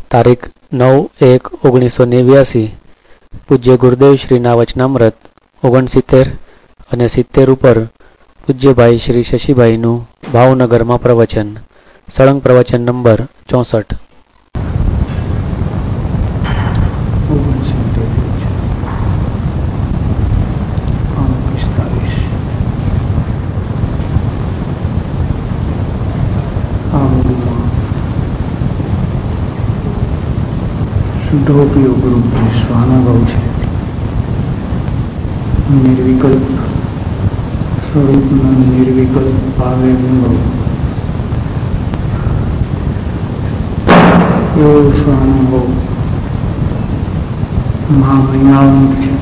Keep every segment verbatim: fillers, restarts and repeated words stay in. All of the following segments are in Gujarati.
તારીખ નવ એક ઓગણીસો નેવ્યાસી પૂજ્ય ગુરુદેવ શ્રીના વચનામૃત ઓગણસિત્તેર અને સિત્તેર ઉપર પૂજ્યભાઈ શ્રી શશીભાઈનું ભાવનગરમાં પ્રવચન. સળંગ પ્રવચન નંબર ચોસઠ. શુદ્ધોપયોગ રૂપ સ્વાનુભવ છે. નિર્વિકલ્પ સ્વરૂપનો નિર્વિકલ્પ ભાવે અનુભવ એવો સ્વાનુભવ મહામહિમાવંત છે.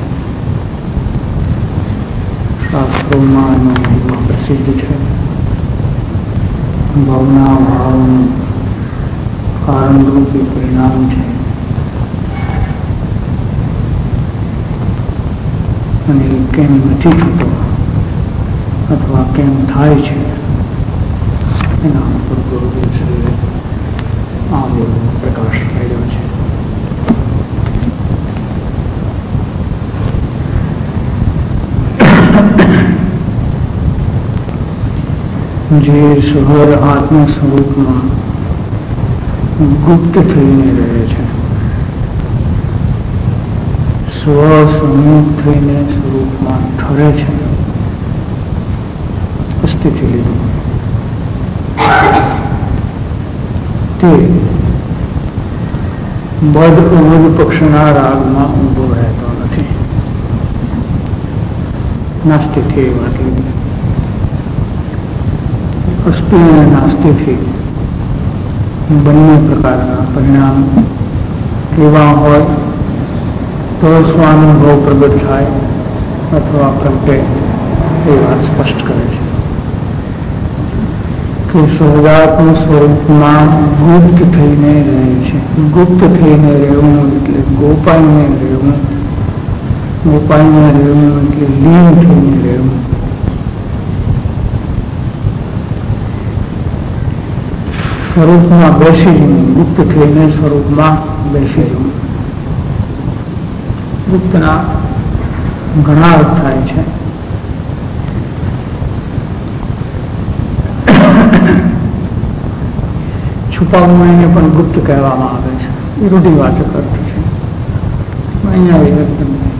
શાસ્ત્રોમાં એનો મહિમા પ્રસિદ્ધ છે. ભાવના ભાવનું કારણરૂપી પરિણામ છે. અને કેમ નથી થતો અથવા કેમ થાય છે એના ઉપર ગુરુદેવશ્રીએ આ બધો પ્રકાશ પાડ્યો છે. જે સ્વર આત્મ સ્વરૂપમાં ગુપ્ત થઈને રહે છે, સ્વ સ્વરૂપ થઈને સ્વરૂપમાં ઠરે છે, સ્થિતિ લીધું તે બદ અવધ પક્ષના રાગમાં ઊભો રહેતો નથી. નાસ્તિથી એ વાત લીધી. અસ્તુ અને નાસ્તિથી બંને પ્રકારના પરિણામ એવા હોય તો સ્વાનુભવ પ્રગટ થાય અથવા પ્રગટે એ વાત સ્પષ્ટ કરે છે કે સહજાત્મ સ્વરૂપમાં ગુપ્ત થઈને રહે છે. ગુપ્ત થઈને રહેવું એટલે ગોપાઈને રહેવું, ગોપાઈને રહેવું એટલે લીન થઈને રહેવું. સ્વરૂપમાં બેસી જવું, ગુપ્ત થઈને સ્વરૂપમાં બેસી જવું. ગુપ્તના ઘણા અર્થ થાય છે. છુપાવવું એને પણ ગુપ્ત કહેવામાં આવે છે. એ રૂઢિવાચક અર્થ છે. અહીંયા એ અર્થ નથી.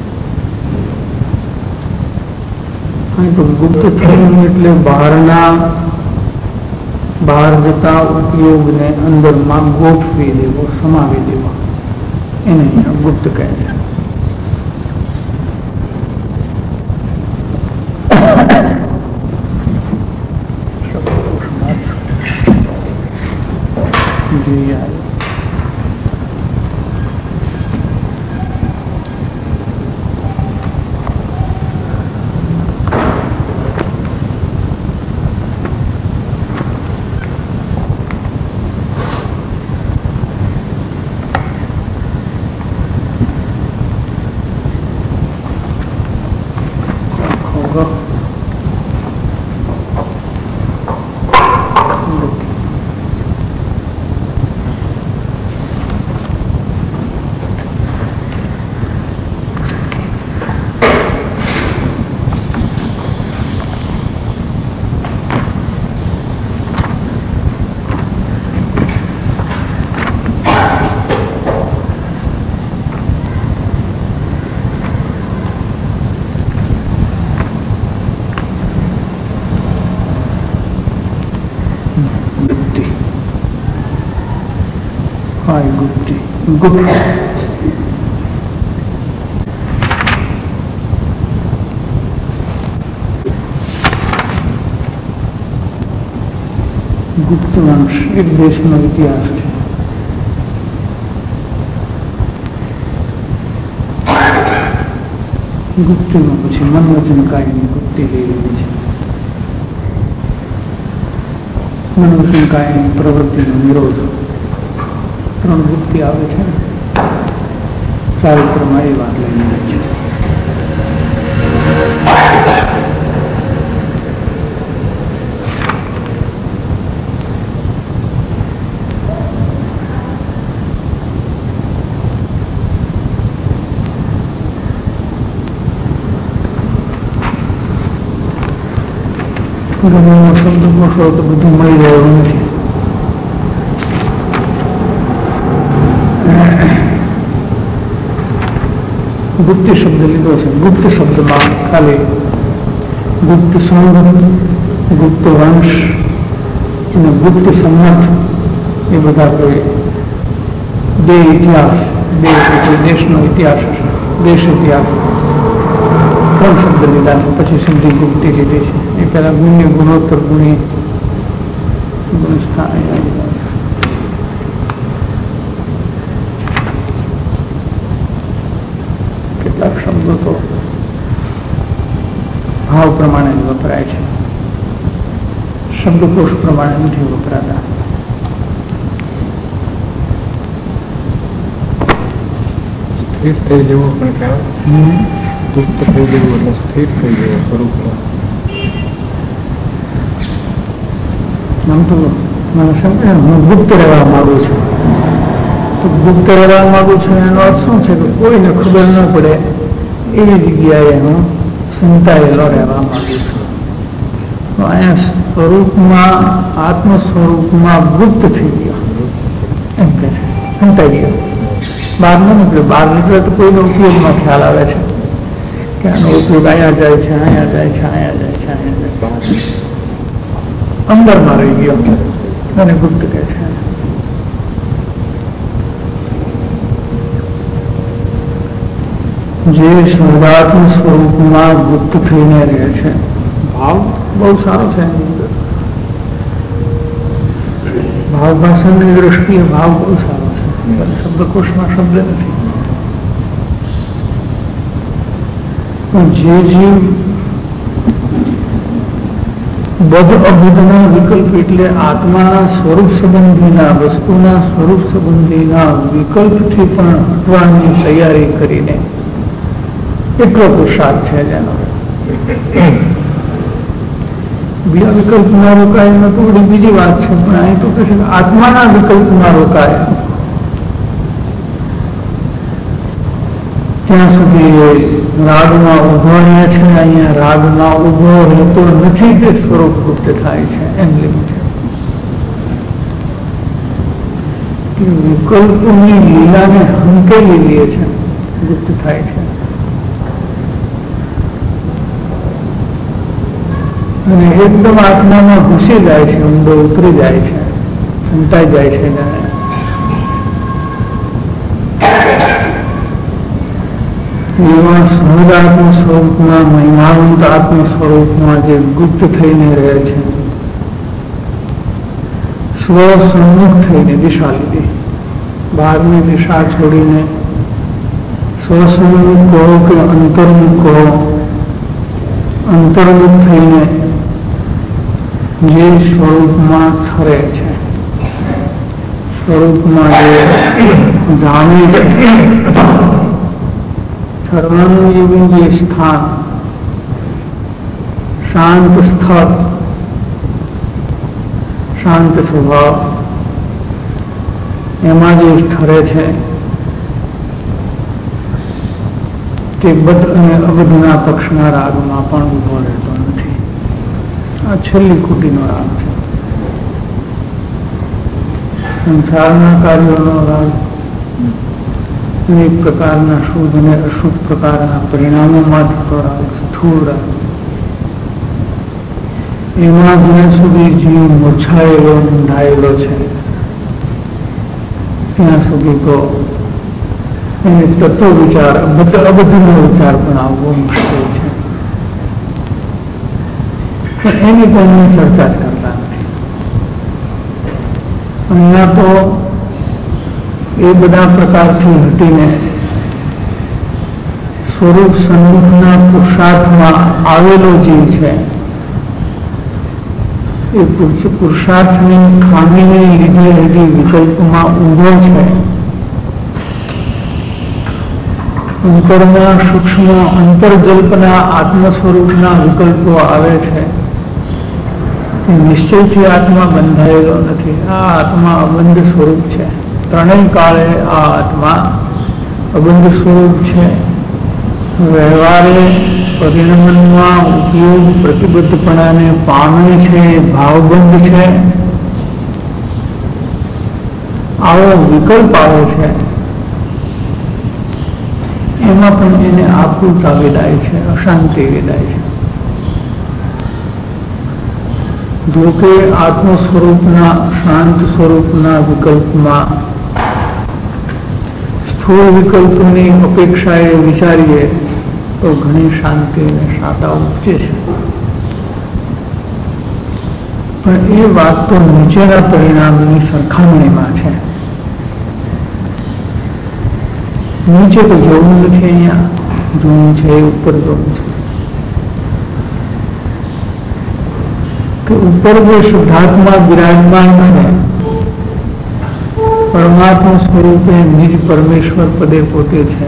અહીં તો ગુપ્ત થવું એટલે બહારના બહાર જતા ઉપયોગને અંદરમાં ગોઠવી દેવો, સમાવી દેવો, એને અહીંયા ગુપ્ત કહે છે. ગુપ્તિ ગુપ્ત ગુપ્ત વંશ એક દેશનો ઇતિહાસ છે. ગુપ્તિમાં પછી મનવચનકાયની ગુપ્તિ લઈ લીધી છે. મનવચનકાયની પ્રવૃત્તિનો નિરોધ, ત્રણ ગુપ્તિ આવે છે. ચારિત્રમાં એ વાત લઈને છે. ગમે શબ્દકોશ હોય તો બધું મળી જાય એવું નથી. ગુપ્ત શબ્દ લીધો છે. ગુપ્ત શબ્દમાં ખાલી ગુપ્ત સંઘ, ગુપ્ત વંશ અને ગુપ્ત સંમત એ બધા કોઈ બે ઇતિહાસ, બે દેશનો ઇતિહાસ, દેશ ઇતિહાસ ત્રણ શબ્દ લીધા છે. પછી સંધિ ગુપ્તી લીધી છે. એ પહેલા ગુણ્ય, ગુણોત્તર, ગુણી, ગુણસ્થાન. કેટલાક શબ્દો તો ભાવ પ્રમાણે જ વપરાય છે, શબ્દકોશ પ્રમાણે નથી વપરાતા. સ્થિર થઈ જવું પણ કહેવાય. ગુપ્ત થઈ જવું એટલે સ્થિર થઈ જવું સ્વરૂપમાં. આમ તો મને સમજે હું ગુપ્ત રહેવા માંગુ છું, તો ગુપ્ત રહેવા માંગુ છું એનો અર્થ શું છે કે કોઈને ખબર ન પડે એવી જગ્યાએ હું સંતાયેલો રહેવા માંગુ છું. તો અહીંયા સ્વરૂપમાં, આત્મ સ્વરૂપમાં ગુપ્ત થઈ ગયો એમ કે છે, સંતાઈ ગયો. બહાર ન નીકળે. બહાર નીકળે તો કોઈનો ઉપયોગમાં ખ્યાલ આવે છે કે આનો ઉપયોગ અહીંયા જાય છે, અહીંયા જાય છે, અહીંયા જાય છે, અહીંયા જાય છે. અંદરમાં રહી ગયો અને ગુપ્ત કહે છે. જે શુદ્ધાત્મ સ્વરૂપમાં ગુપ્ત થઈને રહે છે. ભાવ બહુ સારો છે. ભાવ ભાષણની દ્રષ્ટિએ ભાવ બહુ સારો છે. શબ્દકોશમાં શબ્દ નથી. પણ જે જીવ બધ અભિધના વિકલ્પ એટલે આત્માના સ્વરૂપ સંબંધીના, વસ્તુના સ્વરૂપ સંબંધીના વિકલ્પથી પણ હટવાની તૈયારી કરીને એટલો પુરુષાર્થ છે જેનો. બીજા વિકલ્પમાં રોકાય એમાં તો બધી બીજી વાત છે, પણ અહીં તો કહે છે કે આત્માના વિકલ્પમાં રોકાય ત્યાં સુધી રાગમાં ઉભો રહે છે. અહીંયા રાગમાં ઉભો રહેતો નથી, તે સ્વરૂપ ગુપ્ત થાય છે. એમ લીધું છે વિકલ્પોની લીલાને હંકેલી લે છે, ગુપ્ત થાય છે. અને એકદમ આત્મામાં ઘૂસી જાય છે, ઊંડો ઉતરી જાય છે, સંતાઈ જાય છે. એવા સહજ આત્મ સ્વરૂપમાં, મહિમાવંત આત્મ સ્વરૂપમાં જે ગુપ્ત થઈને રહે છે, સ્વસન્મુખ થઈને દિશા લીધી, બહારની દિશા છોડીને સ્વસન્મુખ કહો કે અંતર્મુખ કહો, અંતર્મુખ થઈને જે સ્વરૂપમાં ઠરે છે, સ્વરૂપમાં જે જાણે છે, ઠરવાનું એવું જે સ્થાન, શાંત સ્થળ, શાંત સ્વભાવ, એમાં જે ઠરે છે તે બધ અને અબધના પક્ષના રાગમાં પણ ઉભો રહેતો નથી. આ છેલ્લી કુટીનો રાગ છે. સંસારના કાર્યોનો રાગ અનેક પ્રકારના શુદ્ધ અને અશુદ્ધ પ્રકારના પરિણામોમાં થતો રાગ, સ્થૂળ રાગ. એમાં જ્યાં સુધી જીવ મૂર્છાયેલો, મૂંઢાયેલો છે ત્યાં સુધી તો એને તત્વ વિચાર, અબદ્ધનો વિચાર પણ આવવો મુશ્કેલ છે. પણ એની પણ ચર્ચા જ કરતા નથી. અહીંયા તો એ બધા પ્રકારથી હટીને સ્વરૂપ સન્મુખના પુરુષાર્થમાં આવેલો જીવ છે. એ પુરુષાર્થની ખામીને લીધે હજી વિકલ્પમાં ઊભો છે. અંતરમાં સૂક્ષ્મ અંતર્જલ્પના આત્મ સ્વરૂપના વિકલ્પો આવે છે. નિશ્ચયથી આત્મા બંધાયેલો નથી. આ આત્મા અબંધ સ્વરૂપ છે. ત્રણેય કાળે આ આત્મા અબંધ સ્વરૂપ છે. વ્યવહારે પરિણમનમાં ઉપયોગ પ્રતિબદ્ધપણાને પામે છે, ભાવબંધ છે, આવો વિકલ્પ આવે છે, એમાં પણ એને આકુલતા વેદાય છે, અશાંતિ વેદાય છે. જો કે આત્મ સ્વરૂપના શાંત સ્વરૂપના વિકલ્પમાં સ્થૂળ વિકલ્પોની અપેક્ષાએ વિચારીએ તો ઘણી શાંતિ અને શાંતા ઉપજે છે. પણ એ વાત તો નીચેના પરિણામની સરખામણીમાં છે. નીચે તો જોવું નથી, અહીંયા જોવું છે, ઉપર જોવું છે કે ઉપર જે શુદ્ધાત્મા બિરાજમાન છે, પરમાત્મા સ્વરૂપે નિજ પરમેશ્વર પદે પોતે છે,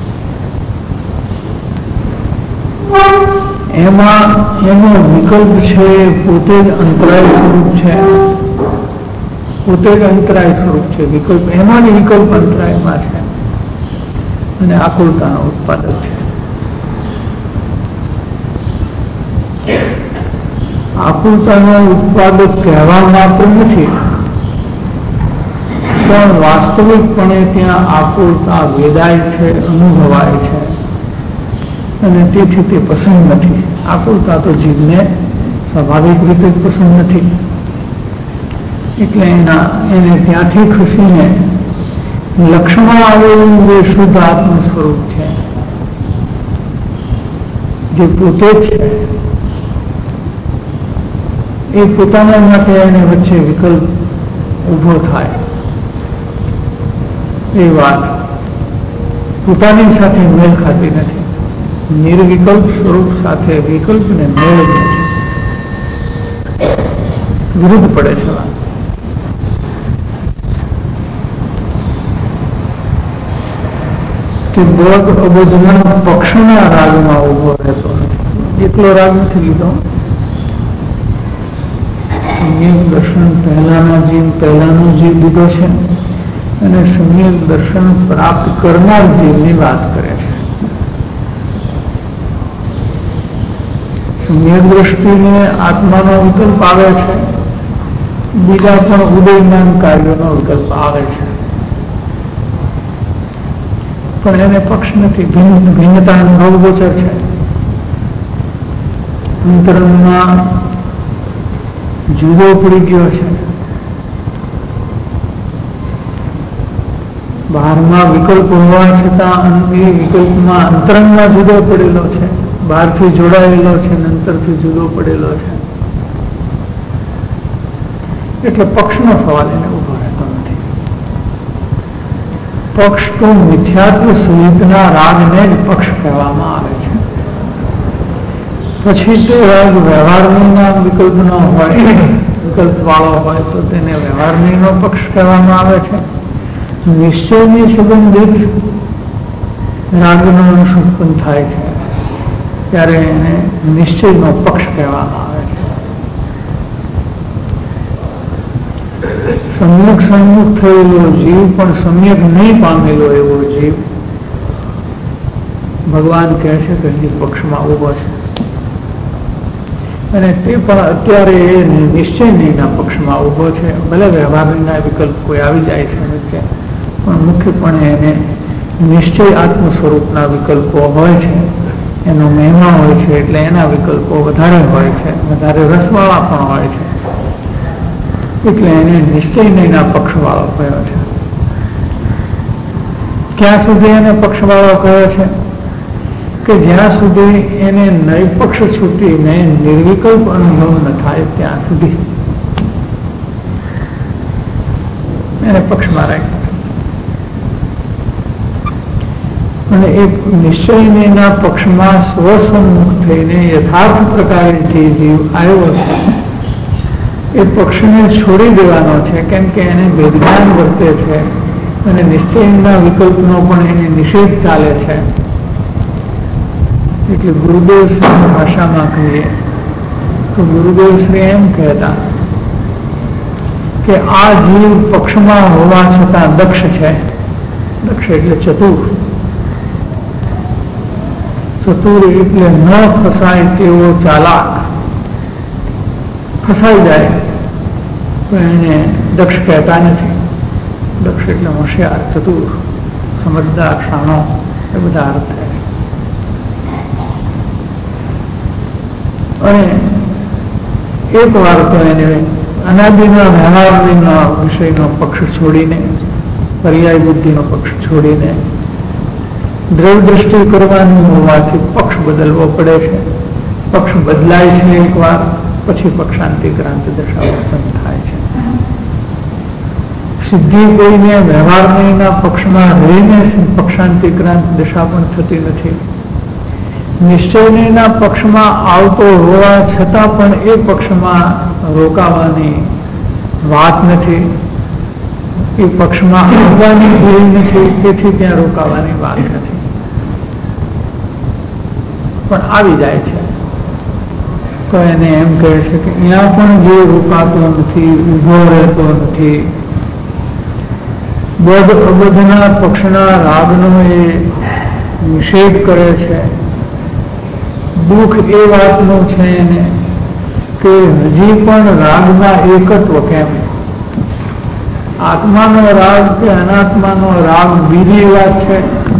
એમાં એનો વિકલ્પ છે પોતે જ અંતરાય સ્વરૂપ છે, પોતે જ અંતરાય સ્વરૂપ છે. વિકલ્પ એમાં જ વિકલ્પ અંતરાયમાં છે અને આકુલતાનો ઉત્પાદક છે. આકુલતાનો ઉત્પાદક કહેવા માત્ર નથી, પણ વાસ્તવિકપણે ત્યાં આકુલતા વેદાય છે, અનુભવાય છે અને તેથી તે પસંદ નથી. આકુલતા તો જીવને સ્વાભાવિક રીતે જ પસંદ નથી, એટલે એના એને ત્યાંથી ખસીને લક્ષ્યમાં આવેલું જે શુદ્ધ આત્મ સ્વરૂપ છે, જે પોતે જ છે, એ પોતાના માટે એને વચ્ચે વિકલ્પ ઊભો થાય એ વાત પોતાની સાથે મેળ ખાતી નથી. નિર્વિકલ્પ સ્વરૂપ સાથે વિકલ્પને મેળ નથી, વિરુદ્ધ પડે છે વાત. કે બોધ અબોધના પક્ષના રાગમાં ઉભો રહેતો નથી. એટલો રાગ નથી લીધો. સમ્યક દર્શન પહેલાના જીવ પહેલાનો જીવ લીધો છે અને સમ્યક દર્શન પ્રાપ્ત કરનાર જીવની વાત કરે છે. સમ્યક દ્રષ્ટિને આત્માનો વિકલ્પ આવે છે, બીજા પણ ઉદયમાન કાર્યોનો વિકલ્પ આવે છે, પણ એને પક્ષ નથી. ભિન્ન ભિન્નતા અનુભવ ગોચર છે. અંતરંગમાં જુદો પડી ગયો છે, બહારમાં વિકલ્પ હોવા છતાં એ વિકલ્પમાં અંતરંગમાં જુદો પડેલો છે, બહારથી જોડાયેલો છે, અંતરથી જુદો પડેલો છે. એટલે પક્ષનો સવાલ એને ઉભો રહેતો નથી. પક્ષ તો મિથ્યાત્વ સહિતના રાગને જ પક્ષ કહેવામાં આવે છે. પછી તે રાગ વ્યવહારનો વિકલ્પનો હોય, વિકલ્પ વાળો હોય તો તેને વ્યવહારનો પક્ષ કહેવામાં આવે છે. નિશ્ચયની સંબંધિત રાગનો અંશ ઉત્પન્ન થાય છે ત્યારે એને નિશ્ચયનો પક્ષ કહેવામાં આવે છે. સમ્યક સન્મુખ થયેલો જીવ પણ સમ્યક નહીં પામેલો એવો જીવ ભગવાન કહે છે કે હજી પક્ષમાં ઉભો છે અને તે પણ અત્યારે એ નિશ્ચયના પક્ષમાં ઉભો છે. ભલે વ્યવહારના વિકલ્પ કોઈ આવી જાય છે વચ્ચે, પણ મુખ્યપણે એને નિશ્ચય આત્મ સ્વરૂપના વિકલ્પો હોય છે, એનો મહિમા હોય છે, એટલે એના વિકલ્પો વધારે હોય છે, વધારે રસવાળા પણ હોય છે, એટલે એને નિશ્ચયના પક્ષવાળો કયો છે. ક્યાં સુધી એને પક્ષવાળો કયો છે? કે જ્યાં સુધી એને નૈપક્ષ છૂટીને નિર્વિકલ્પ અનુભવ ન થાય ત્યાં સુધી એને પક્ષમાં રાખ્યો છે. અને એ નિશ્ચયના પક્ષમાં સ્વસન્મુખ થઈને યથાર્થ પ્રકારે જે જીવ આવ્યો છે એ પક્ષને છોડી દેવાનો છે, કેમ કે એને વેદજ્ઞાન વર્તે છે અને નિશ્ચયના વિકલ્પનો પણ એને નિષેધ ચાલે છે. એટલે ગુરુદેવ શ્રીની ભાષામાં કહીએ તો ગુરુદેવ શ્રી એમ કહેતા કે આ જીવ પક્ષમાં હોવા છતાં દક્ષ છે. દક્ષ એટલે ચતુર, ચતુર એટલે ન ફસાય તેવો ચાલાક. ફસાઈ જાય તો એને દક્ષ કહેતા નથી. દક્ષ એટલે હોશિયાર, ચતુર, સમજદાર, શાણો, એ બધા અર્થ થાય છે. અને એક વાર તો એને અનાદિના વ્યવહારના વિષયનો પક્ષ છોડીને, પર્યાય બુદ્ધિનો પક્ષ છોડીને દ્રવ દ્રષ્ટિ કરવાની હોવાથી પક્ષ બદલવો પડે છે. પક્ષ બદલાય છે એક વાર, પછી પક્ષાંતિક્રાંત દશાવર્તન થાય છે. સિદ્ધિ કોઈને વ્યવહારના પક્ષમાં રહીને પક્ષાંતિક્રાંત દશા પણ થતી નથી. નિશ્ચયના પક્ષમાં આવતો હોવા છતાં પણ એ પક્ષમાં રોકાવાની વાત નથી. એ પક્ષમાં આવવાની ધ્યેય નથી, તેથી ત્યાં રોકાવાની વાત નથી. પણ આવી જાય છે તો એને એમ કહે છે કે અહીંયા પણ જે રોકાતો નથી, ઉભો રહેતો નથી, બધ અબધના પક્ષના રાગનો એ નિષેધ કરે છે. દુઃખ એ વાતનું છે એને કે હજી પણ રાગના એકત્વ કેમ? આત્માનો રાગ કે અનાત્માનો રાગ બીજી વાત છે,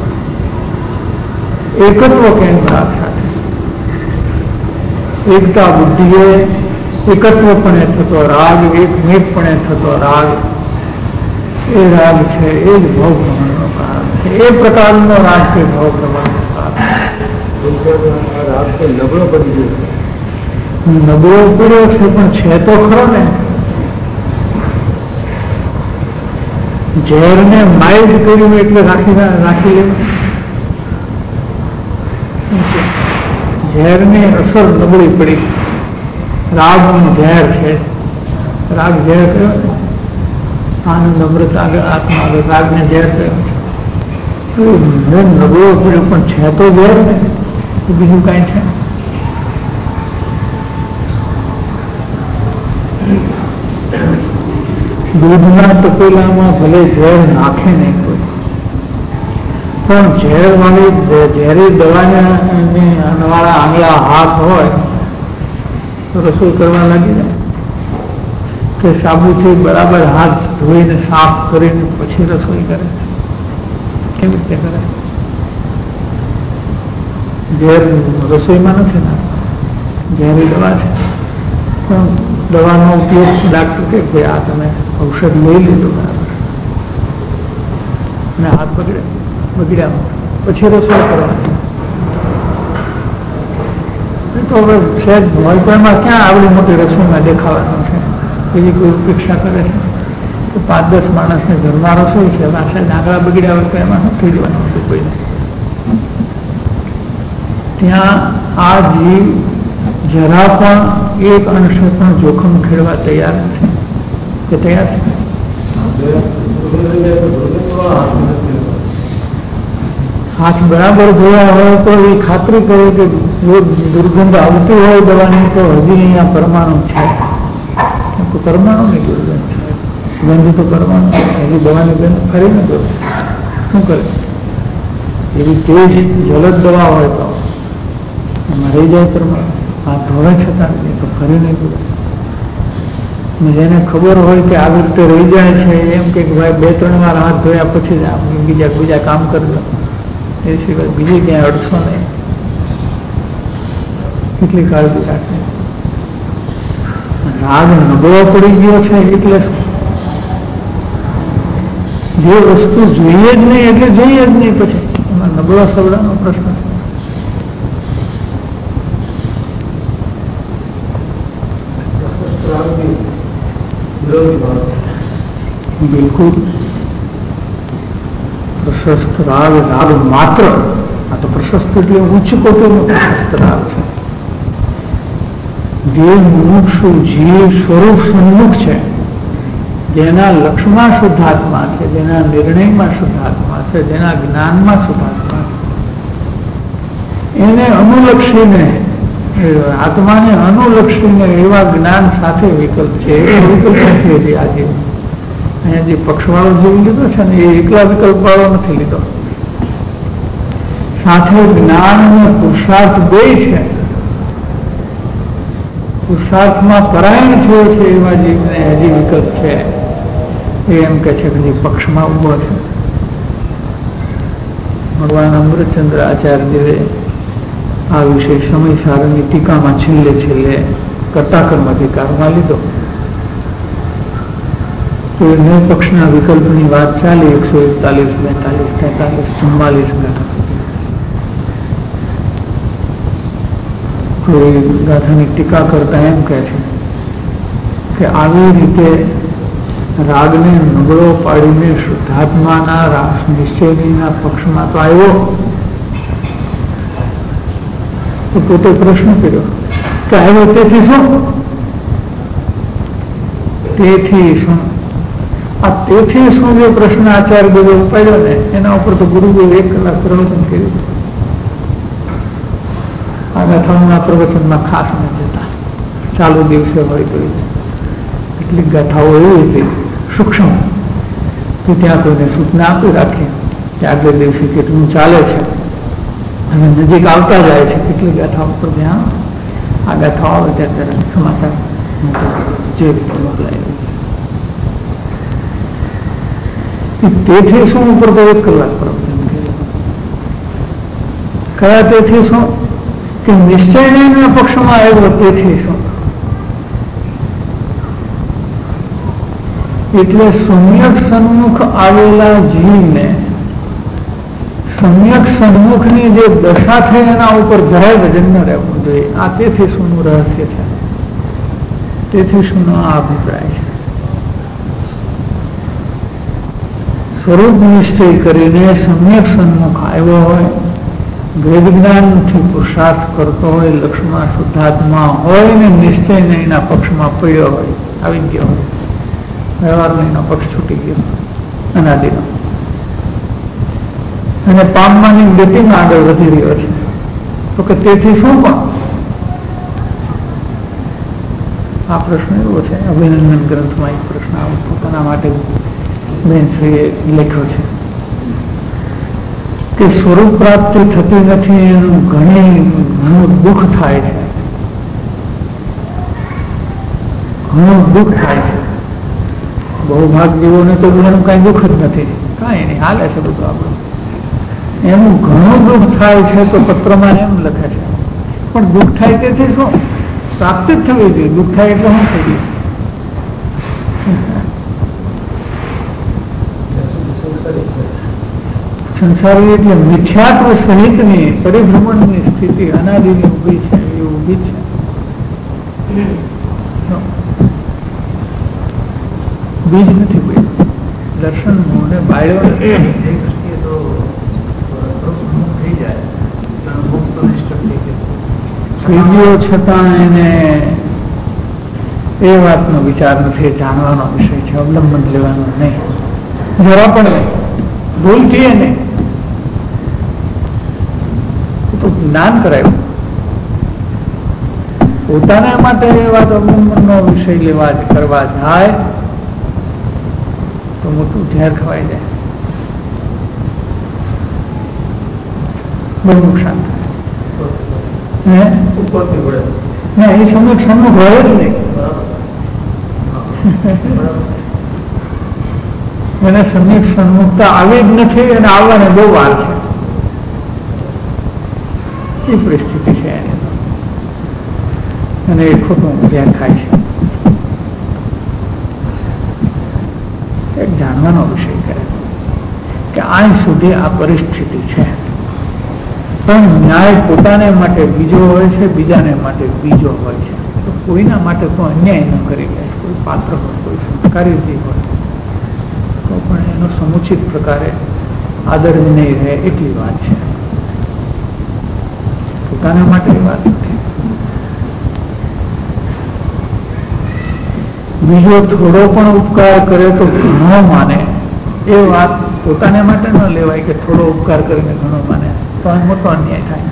એકત્વ કેમ રાગ સાથે? એકતા બુદ્ધિએ એકત્વપણે થતો રાગ, એકમેકપણે થતો રાગ, એ રાગ છે, એ જ ભવભ્રમણનું કારણ છે. એ પ્રકારનો રાગ કે ભવભ્રમણનું કારણ રાગ તો નબળો પડી ગયો છે. નબળો પડ્યો છે પણ છે તો ખરો ને. ઝેરને માઇલ્ડ કર્યું એટલે રાખી રાખી લેવું. ઝેરની અસર નબળી પડી. રાગનું ઝેર છે, રાગ ઝેર કયો ને, આનંદ અમૃત આગળ આત્મા રાગને ઝેર કયો છે. નબળો પડ્યો પણ છે તો ઝેર ને, બીજું કઈ છે? દૂધના તપેલામાં ભલે ઝેર નાખે નહીં કોઈ, પણ ઝેર વાળી ઝેરી દવાના વાળા આંગળા હાથ હોય તો રસોઈ કરવા લાગી જાય કે સાબુથી બરાબર હાથ ધોઈને સાફ કરીને પછી રસોઈ કરે? કેવી રીતે કરે? ઝેર રસોઈમાં નથી નાખતા, ઝેરી દવા છે. પણ દવાનો ઉપયોગ ડાક્ટર કે ભાઈ આ તમે ઔષધ લઈ લીધું બરાબર અને હાથ બગડે બગડ્યા પછી રસોઈ કરવાની. તો હવે સહેજ હોય તો એમાં ક્યાં આવડી મોટી રસોઈમાં દેખાવાનું છે? એવી કોઈ ઉપેક્ષા કરે છે તો પાંચ દસ માણસને ઘરમાં રસોઈ છે, આ સહેજ આંગળા બગડ્યા હોય તો એમાં શું થઈ જવાનું હતું કોઈને? ત્યાં આ જીવ જરા પણ એક અંશે પણ જોખમ ખેડવા તૈયાર નથી. તે તૈયાર છે? હાથ બરાબર ધોયા હોય તો એ ખાતરી કરે કે જો દુર્ગંધ આવતી હોય દવાની તો હજી અહીંયા પરમાણુ છે. પરમાણુની દુર્ગંધ છે, ગંધ તો પરમાણુ છે, હજી દવાની ગંધ ફરી ન દો શું કરે? એવી તેજ જલદ દવા હોય તો એમાં રહી જાય પરમાણુ. હાથ ધોવે છતાં તો ફરી નહીં દો. જેને ખબર હોય કે આવી રીતે રહી જાય છે એમ કે ભાઈ બે ત્રણ વાર હાથ ધોયા પછી જ બીજા બીજા કામ કરી દો, એ સિવાય બીજી ક્યાંય અડશો નહીં. કેટલી કાળજી રાખે. રાગ નબળો પડી ગયો છે એટલે જે વસ્તુ જોઈએ જ નહીં એટલે જોઈએ જ નહીં, પછી એમાં નબળો સબળાનો પ્રશ્ન છે. બિલકુલ પ્રશસ્ત રાગ, રાગ માત્ર. આ તો પ્રશસ્ત એટલે ઉચ્ચ કોટીનો પ્રશસ્ત રાગ છે. જે મુમુક્ષુ જીવ સ્વરૂપ સન્મુખ છે, જેના લક્ષમાં શુદ્ધાત્મા છે, જેના નિર્ણયમાં શુદ્ધાત્મા છે, જેના જ્ઞાનમાં શુદ્ધાત્મા છે, એને અનુલક્ષીને આત્માને અનુલક્ષીને એવા જ્ઞાન સાથે વિકલ્પ છે. એ વિકલ્પ નથી હજી આજે અહીંયા જે પક્ષવાળો જીવ લીધો છે ને એ એકલા વિકલ્પ વાળો નથી લીધો. સાથે જ્ઞાન અને પુરુષાર્થ બે છે. પુરુષાર્થમાં પરાયણ થયો છે એવા જીવને હજી વિકલ્પ છે. એ એમ કે છે કે જે પક્ષમાં ઉભો છે. ભગવાન અમૃતચંદ્ર આચાર્યદેવે આ વિષય સમય સારની ટીકામાં છેલ્લે છેલ્લે કર્તાકર્મ અધિકારમાં લીધો. તો એ પક્ષના વિકલ્પની વાત ચાલી એકસો એકતાલીસ બેતાલીસ તેતાલીસ ચુમ્માલીસ ગાથા સુધી. તો એ ગાથાની ટીકા કરતા એમ કહે છે કે આવી રીતે રાગને નબળો પાડીને શુદ્ધાત્માના રાસ નિશ્ચયના પક્ષમાં તો આવ્યો. તો પોતે પ્રશ્ન કર્યો કે આવ્યો તેથી શું? તેથી શું? આ તેથી શું જે પ્રશ્ન આચાર્ય દેવે ઉપાડ્યો ને એના ઉપર તો ગુરુદેવ એક કલાક પ્રવચન કર્યું. આ ગાથાઓના પ્રવચનમાં ખાસ ન જતા, ચાલુ દિવસે હોય તો કેટલીક ગાથાઓ એવી હતી સૂક્ષ્મ કે ત્યાં કોઈને સૂચના આપી રાખી કે આગલે દિવસે કેટલું ચાલે છે અને નજીક આવતા જાય છે. કેટલીક ગાથાઓ પર ધ્યાન, આ ગાથાઓ આવે ત્યાં તરત સમાચાર જે રીતે મોકલાય. તેથી શું ઉપર તો એક કલાક પ્રવચન કર્યું. કયા તેથી શું? કે નિશ્ચયના પક્ષમાં આવ્યો તેથી શું? એટલે સમ્યક સન્મુખ આવેલા જીવને સમ્યક સન્મુખની જે દશા થઈ એના ઉપર જરાય વજન ન રહેવું જોઈએ. આ તેથી શુંનું રહસ્ય છે. તેથી શુંનો આ અભિપ્રાય છે. સ્વરૂપ નિશ્ચય કરીને સમ્યક સન્મુખ આવ્યો હોય, વેદ જ્ઞાનથી પુરુષાર્થ કરતો હોય, લક્ષ્મણ શુદ્ધાત્મા હોય ને નિશ્ચય નહીંના પક્ષમાં પડ્યો હોય, આવી ગયો હોય, વ્યવહાર નહીંનો પક્ષ છૂટી ગયો અનાદિનો અને પામવાની ગતિમાં આગળ વધી રહ્યો છે. તો કે તેથી શું? પણ આ પ્રશ્ન એવો છે. અભિનંદન ગ્રંથમાં એક પ્રશ્ન આવો પોતાના માટે બેનશ્રીએ લખ્યો છે કે સ્વરૂપ પ્રાપ્તિ થતી નથી એનું ઘણી ઘણું દુઃખ થાય છે. ઘણું દુઃખ થાય છે. બહુ ભાગ જીવોને તો એનું કઈ દુઃખ જ નથી, કાંઈ નહીં, હાલે છે બધું આપણું. એનું ઘણું દુઃખ થાય છે તો પત્રમાં એમ લખે છે. પણ દુઃખ થાય તેથી શું? પ્રાપ્તિ જ થવી જોઈએ. દુઃખ થાય એટલે શું થઈ ગયું? સંસારી એટલે મિથ્યાત્વ સહિતની પરિભ્રમણની સ્થિતિ અનાદિની ઊભી છે, એ ઊભી છે. બીજ નથી કોઈ દર્શન મોને બાળ્યો નથી છતાં એને એ વાતનો વિચાર નથી. જાણવાનો વિષય છે, અવલંબન લેવાનો નહીં, જરા પણ નહીં, ભૂલથી નહીં. તો જ્ઞાન કરાયું. પોતાના માટે એ વાત અવલંબનનો વિષય લેવા કરવા જાય તો મોટું ઝેર ખવાઈ જાય, બહુ નુકસાન થાય. ના, એ સમય સન્મુખ હોય જ નહીં. એને સમ્યક સન્મુખતા આવી જ નથી અને આવવાને બહુ વાર છે. એ પરિસ્થિતિ છે એની, અને એ ખોટું ધ્યાન ખાય છે. એક જાણવાનો વિષય કરે કે આ સુધી આ પરિસ્થિતિ છે, પણ ન્યાય પોતાને માટે બીજો હોય છે, બીજાને માટે બીજો હોય છે. તો કોઈના માટે કોઈ અન્યાય ન કરી લે. કોઈ પાત્ર હોય, કોઈ સંસ્કારી હોય તો પણ એનો સમુચિત પ્રકારે આદર નહીં રહે એટલી વાત છે. પોતાના માટે એ વાત નથી. બીજો થોડો પણ ઉપકાર કરે તો ઘણો માને, એ વાત પોતાને માટે ન લેવાય કે થોડો ઉપકાર કરીને ઘણો માને, તો આ મોટો અન્યાય થાય.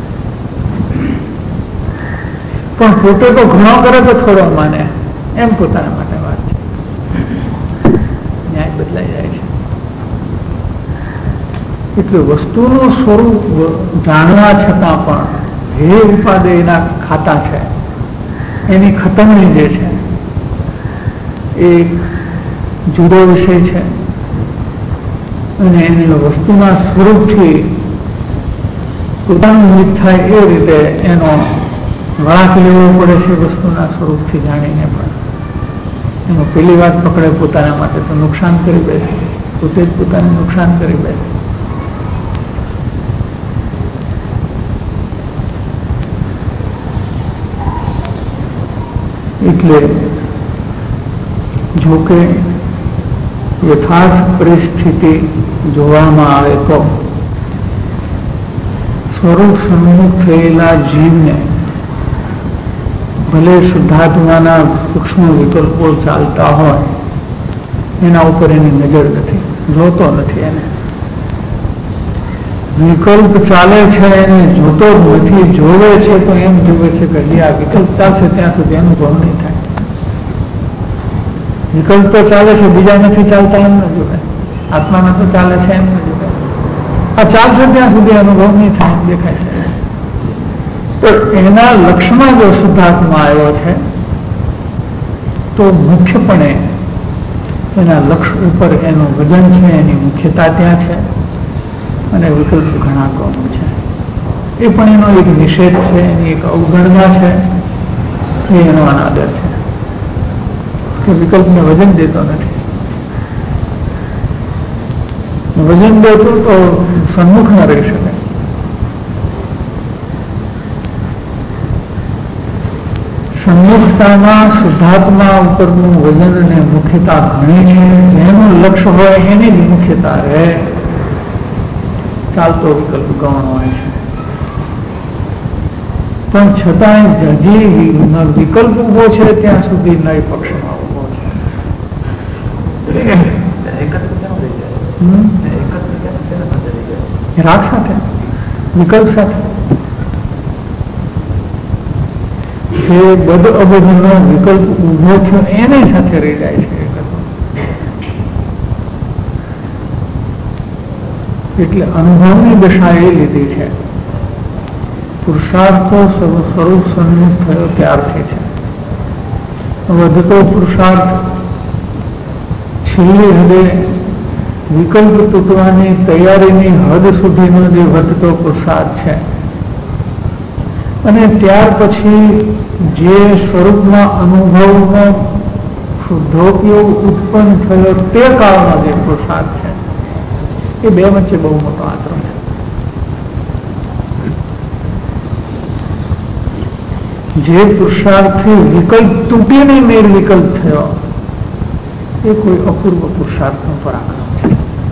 પણ પોતે તો ઘણો કરે તો થોડો માને, એમ પોતાના માટે વાત છે. ન્યાય બદલાઈ જાય છે. એટલે વસ્તુનું સ્વરૂપ જાણવા છતાં પણ જે ઉપાદેયના ખાતા છે એની ખતમણી જે છે એ જુદો વિષય છે અને એને વસ્તુના સ્વરૂપથી પોતાનું મિત થાય એ રીતે એનો વળાંક લેવો પડે છે વસ્તુના સ્વરૂપથી જાણીને પણ. એનો પેલી વાત પકડે પોતાના માટે તો નુકસાન કરી બેસે, પોતે જ પોતાને નુકસાન કરી બેસે. એટલે જોકે યથાર્થ પરિસ્થિતિ જોવામાં આવે તો સ્વરૂપ સન્મુખ થયેલા જીવને ભલે શુદ્ધાત્માના સૂક્ષ્મ વિકલ્પો ચાલતા હોય એના ઉપર એની નજર નથી, જોતો નથી. એને વિકલ્પ ચાલે છે એને જોતો જ નથી, જોવે છે તો એમ જોવે છે કે હજી આ વિકલ્પ ચાલશે ત્યાં સુધી અનુભવ નહીં થાય. વિકલ્પ તો ચાલે છે, બીજા નથી ચાલતા એમ ન જોવે. આત્મામાં તો ચાલે છે એમ ન જોવે. આ ચાલશે ત્યાં સુધી અનુભવ નહીં થાય એમ દેખાય છે. તો એના લક્ષ્યમાં જો શુદ્ધાત્મા આવ્યો છે તો મુખ્યપણે એના લક્ષ્ય ઉપર એનું વજન છે, એની મુખ્યતા ત્યાં છે અને વિકલ્પ ઘણા કમ છે. એ પણ એનો એક નિષેધ છે, એની એક અવગણના છે, એ એનો અનાદર છે કે વિકલ્પને વજન દેતો નથી. વજન દેતું તો સન્મુખ ન રહી શકે. સન્મુખતામાં શુદ્ધાત્મા ઉપરનું વજન અને મુખ્યતા ઘણી છે. જેનું લક્ષ્ય હોય એની જ મુખ્યતા રહે. ચાલતો વિકલ્પ ગૌણ હોય છે પણ છતાંય હજી વિકલ્પ ઉભો છે ત્યાં સુધી નય પક્ષમાં ઉભો છે. રાગ સાથે, વિકલ્પ સાથે જે બધ અબધનો વિકલ્પ ઉભો થયો એને સાથે રહી જાય છે. એટલે અનુભવની દશા એ લીધી છે. પુરુષાર્થો સ્વરૂપ સન્મુખ થયો ત્યારથી છે. વધતો પુરુષાર્થ છેલ્લી હદે વિકલ્પ તૂટવાની તૈયારીની હદ સુધીનો જે વધતો પુરુષાર્થ છે અને ત્યાર પછી જે સ્વરૂપમાં અનુભવનો શુદ્ધોપયોગ ઉત્પન્ન થયો તે કાળનો જે પુરુષાર્થ છે એ બે વચ્ચે બહુ મોટો આંતર છે. જે પુરુષાર્થથી વિકલ્પ તૂટીને નિર્વિકલ્પ થયો એ કોઈ અપૂર્વ પુરુષાર્થનો પરાક્રમ છે.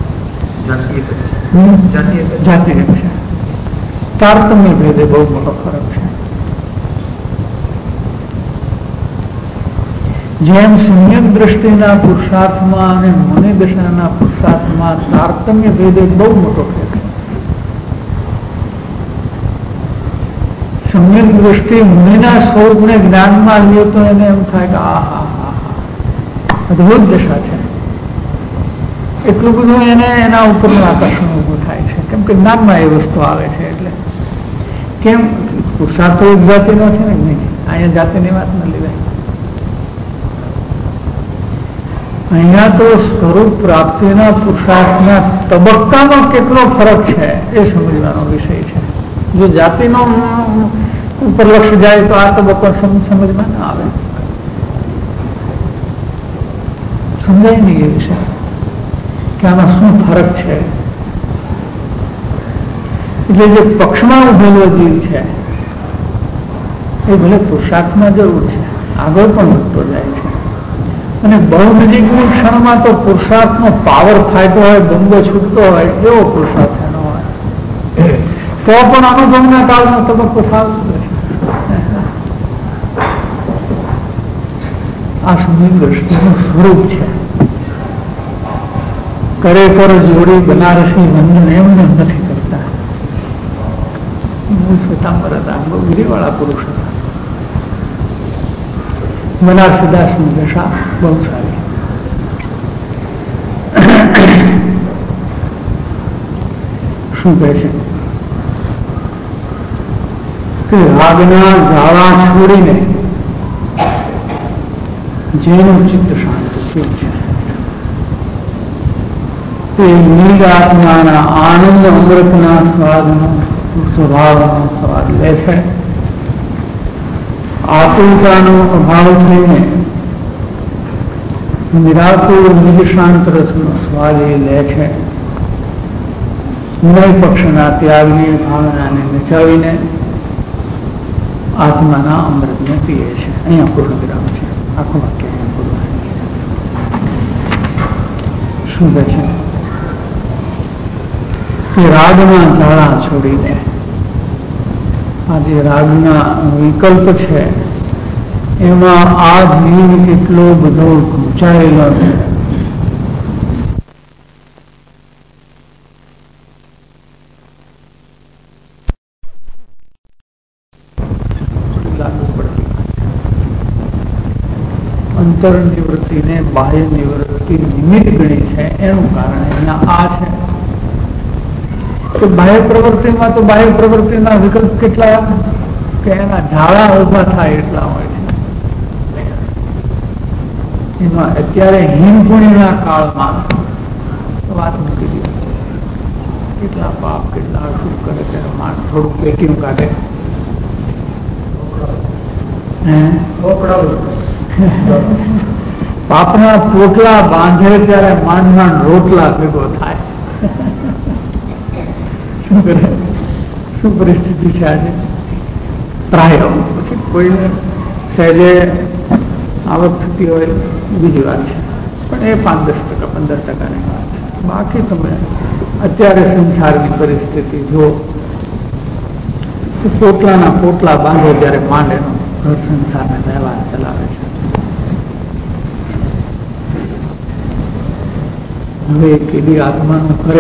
જાતિ એક છે. તારતમ્ય ભેદે બહુ મોટો ફરક છે. જેમ સમ્યક દ્રષ્ટિના પુરુષાર્થમાં અને મુનિ દશાના પુરુષાર્થમાં તારતમ્ય ભેદે બહુ મોટો ફેર છે. સમ્યક દ્રષ્ટિ મુનિના સ્વરૂપને જ્ઞાનમાં લે તો એને એમ થાય કે આ હા હા અદભુત દશા છે. એટલું બધું એને એના ઉપરનું આકર્ષણ ઊભું થાય છે કેમ કે જ્ઞાનમાં એ વસ્તુ આવે છે. એટલે કેમ પુરુષાર્થ તો એક જાતિનો છે ને, નહીં અહીંયા જાતિની વાત ન લેવાય. અહીંયા તો સ્વરૂપ પ્રાપ્તિના પુરુષાર્થના તબક્કામાં કેટલો ફરક છે એ સમજવાનો વિષય છે. જો જાતિનો ઉપર લક્ષ્ય જાય તો આ તબક્કો સમજમાં ના આવે, સમજાય નહીં એ વિષય કે આમાં શું ફરક છે. એટલે જે પક્ષમાં ઉભેલો જીવ છે એ ભલે પુરુષાર્થમાં જરૂર છે, આગળ પણ વધતો જાય છે અને બહુ નજીકની ક્ષણમાં તો પુરુષાર્થનો પાવર ફાયતો હોય, બંગો છૂટતો હોય એવો પુરુષાર્થ એનો હોય તો પણ અનુભવના કાળનો તબક્કો સારો છે. આ સમ્યક દ્રષ્ટિનું સ્વરૂપ છે. કરે કર જોડી બનારસી વંદન એમને નથી કરતા. શ્વેતાંબર હતા, બહુ ગિરિવાળા પુરુષ હતા. બનારસીદાસની દશા બહુ સારી. શું કહે છે કે રાગના જાળા છોડીને જેનું ચિત્ત શાંત થયું છે તે નિજ આત્માના આનંદ અમૃતના સ્વાદનો સ્વભાવનો સ્વાદ લે છે. આકુલતાનો અભાવ થઈને નિરાકુળ નિજ શાંત રસનો સ્વાદ એ લે છે. નય પક્ષના ત્યાગની ભાવનાને નચાવીને આત્માના અમૃતને પીએ છે. અહીંયા પૂર્ણ વિરામ છે. આખું વાક્ય અહીંયા પૂરું થાય છે. શું કહે છે કે રાગના જાળા છોડીને આ જે રાગના વિકલ્પ છે એમાં આ જીવ એટલો બધો ગુંચાયેલો છે. અંતર નિવૃત્તિને બાહ્ય નિવૃત્તિ નિમિત્ત ગણી છે. એનું કારણ એના આ છે કે બાહ્ય પ્રવૃત્તિમાં તો બાહ્ય પ્રવૃત્તિના વિકલ્પ કેટલા કે એના ઝાડા ઉભા થાય એટલા હોય છે. એમાં અત્યારે હિમપુણીના કાળમાં વાત મૂકી દીધી કેટલા પાપ કેટલા શું કરે છે માણસ થોડું પેટીયું કાઢે પાપના પોટલા બાંધે ત્યારે માંડ માંડ રોટલા ભેગો થાય. શું કરે શું પરિસ્થિતિ છે આજે? પ્રાય પછી કોઈને સહેજે આવક થતી હોય બીજી વાત છે, પણ એ પાંચ દસ ટકા પંદર ટકાની વાત છે. બાકી તમે અત્યારે સંસારની પરિસ્થિતિ જો પોટલાના પોટલા બાંધે ત્યારે માંડ એનો ઘર સંસારને વ્યવહાર ચલાવે છે. હવે કેવી આત્માનું કરે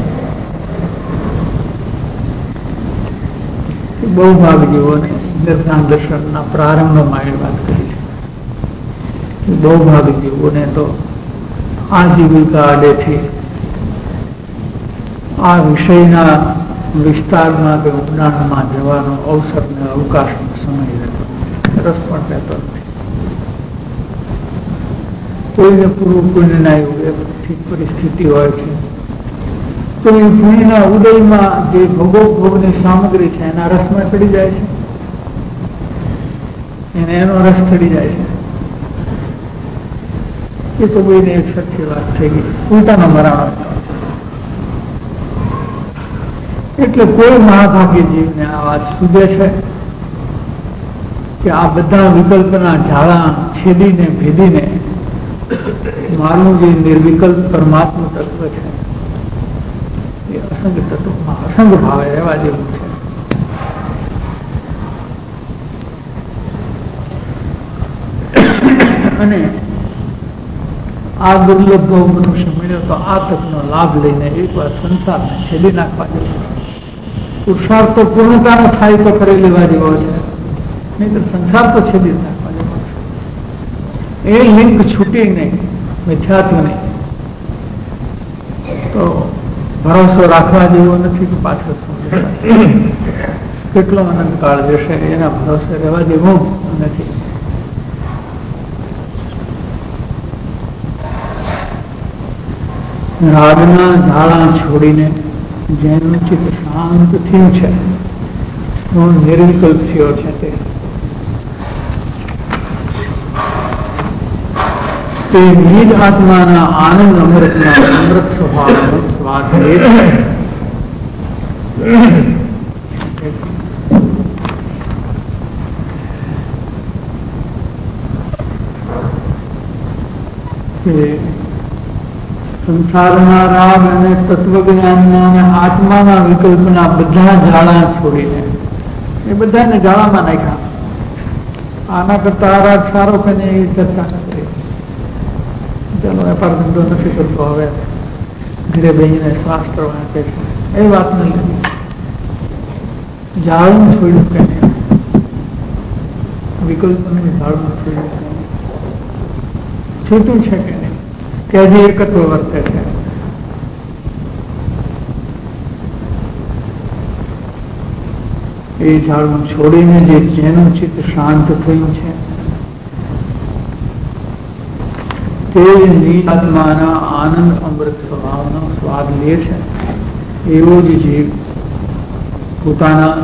બહુ ભાગ જીવોને નિર્ધાન દર્શનના પ્રારંભમાં એ વાત કરી છે. બહુ ભાગ જીવોને તો આજીવિકા આડેથી આ વિષયના વિસ્તારમાં કે ઊંડાણમાં જવાનો અવસર ને અવકાશનો સમય રહેતો નથી, રસ પણ રહેતો નથી. કોઈને પૂર્વ પુણ્યના યુગે ઠીક પરિસ્થિતિ હોય છે તો એ પુણ્યના ઉદયમાં જે ભોગોપભોગની સામગ્રી છે એના રસમાં ચડી જાય છે, એને એનો રસ ચડી જાય છે. એ તો કોઈને એક સરખી વાત થઈ ગઈ, ઉલટાનો મરાણો. એટલે કોઈ મહાભાગ્ય જીવને આ વાત સૂજે છે કે આ બધા વિકલ્પના ઝાડા છેદીને ભેદીને મારું જે નિર્વિકલ્પ પરમાત્મા તત્વ છે એ અસંગ તત્વમાં અસંગ ભાવે રહેવા જેવું છે. અને આ દુર્લભ ભાવ મનુષ્ય મળ્યો તો આ તકનો લાભ લઈને એકવાર સંસારને છેદી નાખવા જેવો છે. પુરુષાર્થ તો પૂર્ણતાનો થાય તો કરી લેવા જેવો છે, નહીં તો સંસાર તો છેદી નાખવા જેવો છે. એ લિંક છૂટી નહીં, મિથ્યાત્વ નહીં તો ભરોસો રાખવા જેવો નથી કે પાછળ શું કેટલો અનંતકાળ જશે એના ભરોસે રહેવા જેવું નથી. રાગના ઝાડા છોડીને જેનું ચિત્ત શાંત થયું છે, નિર્વિકલ્પ થયો છે, તે નિજ આત્માના આનંદ અમૃતના અમૃત સ્વભાવનો સ્વાદ લે છે. સંસારના રાગ અને તત્વજ્ઞાનના અને આત્માના વિકલ્પના બધા જાળા છોડીને એ બધાને જાળામાં નાખ્યા. આના કરતા આ રાગ સારો કે નહીં એ ચર્ચા કરી. ચાલો વેપાર ધંધો નથી કરતો, હવે ઘરે બેસીને શાસ્ત્ર વાંચે છે એ વાત નહીં. જાળવું છોડ્યું કે નહીં, વિકલ્પને જાળવું છોડ્યું કે નહીં, છૂટું છે કે નહીં, કે હજી એકત્વ વર્તે છે. એ ઝાડવું છોડીને જે જેનું ચિત્ત શાંત થયું છે તે નિજ આત્માના આનંદ અમૃત સ્વભાવનો સ્વાદ લે છે એવો જ જીવ પોતાના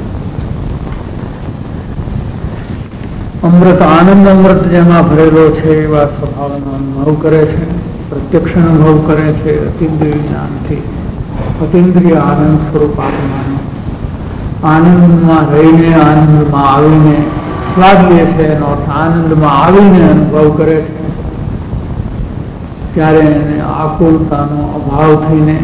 અમૃત આનંદ અમૃત જેમાં ભરેલો છે એવા સ્વભાવનો અનુભવ કરે છે, પ્રત્યક્ષ અનુભવ કરે છે અતિન્દ્રિય જ્ઞાનથી. અતિન્દ્રિય આનંદ સ્વરૂપ આત્માનો આનંદમાં રહીને આનંદમાં આવીને સ્વાદ લે છે એનો અર્થ આનંદમાં આવીને અનુભવ કરે છે ત્યારે એને આકુળતાનો અભાવ થઈને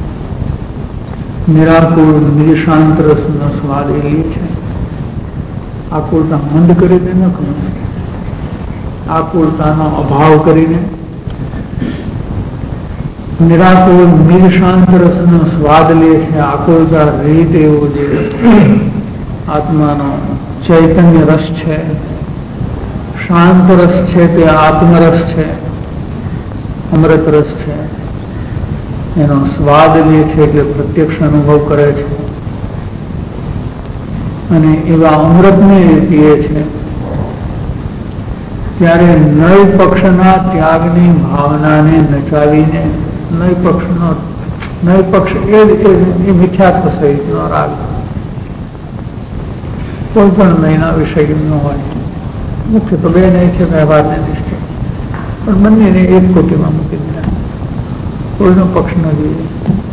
નિરાકુળ નિશાંત રસનો સ્વાદ એ લે છે. આકુળતા મંદ કરીને ન કહ્યું, આકુળતાનો અભાવ કરીને નિરાકુળ નિશાંત રસનો સ્વાદ લે છે. આકુળતા રીત એવો જે આત્માનો ચૈતન્ય રસ છે, શાંત રસ છે, તે આત્મરસ છે, અમૃત રસ છે, એનો સ્વાદ લે છે એટલે પ્રત્યક્ષ અનુભવ કરે છે અને એવા અમૃતને પીએ છે ત્યારે નય પક્ષના ત્યાગની ભાવનાને નચાવીને નય પક્ષનો નય પક્ષ એ મિથ્યાત્વ સહિતનો રાગ કોઈ પણ નયના વિષય ન હોય. મુખ્ય તો બે નહીં છે, વ્યવહારને નિશ્ચય, પણ બંનેને એક કોટીમાં મૂકી દીધા, કોઈનો પક્ષ ન જોઈએ.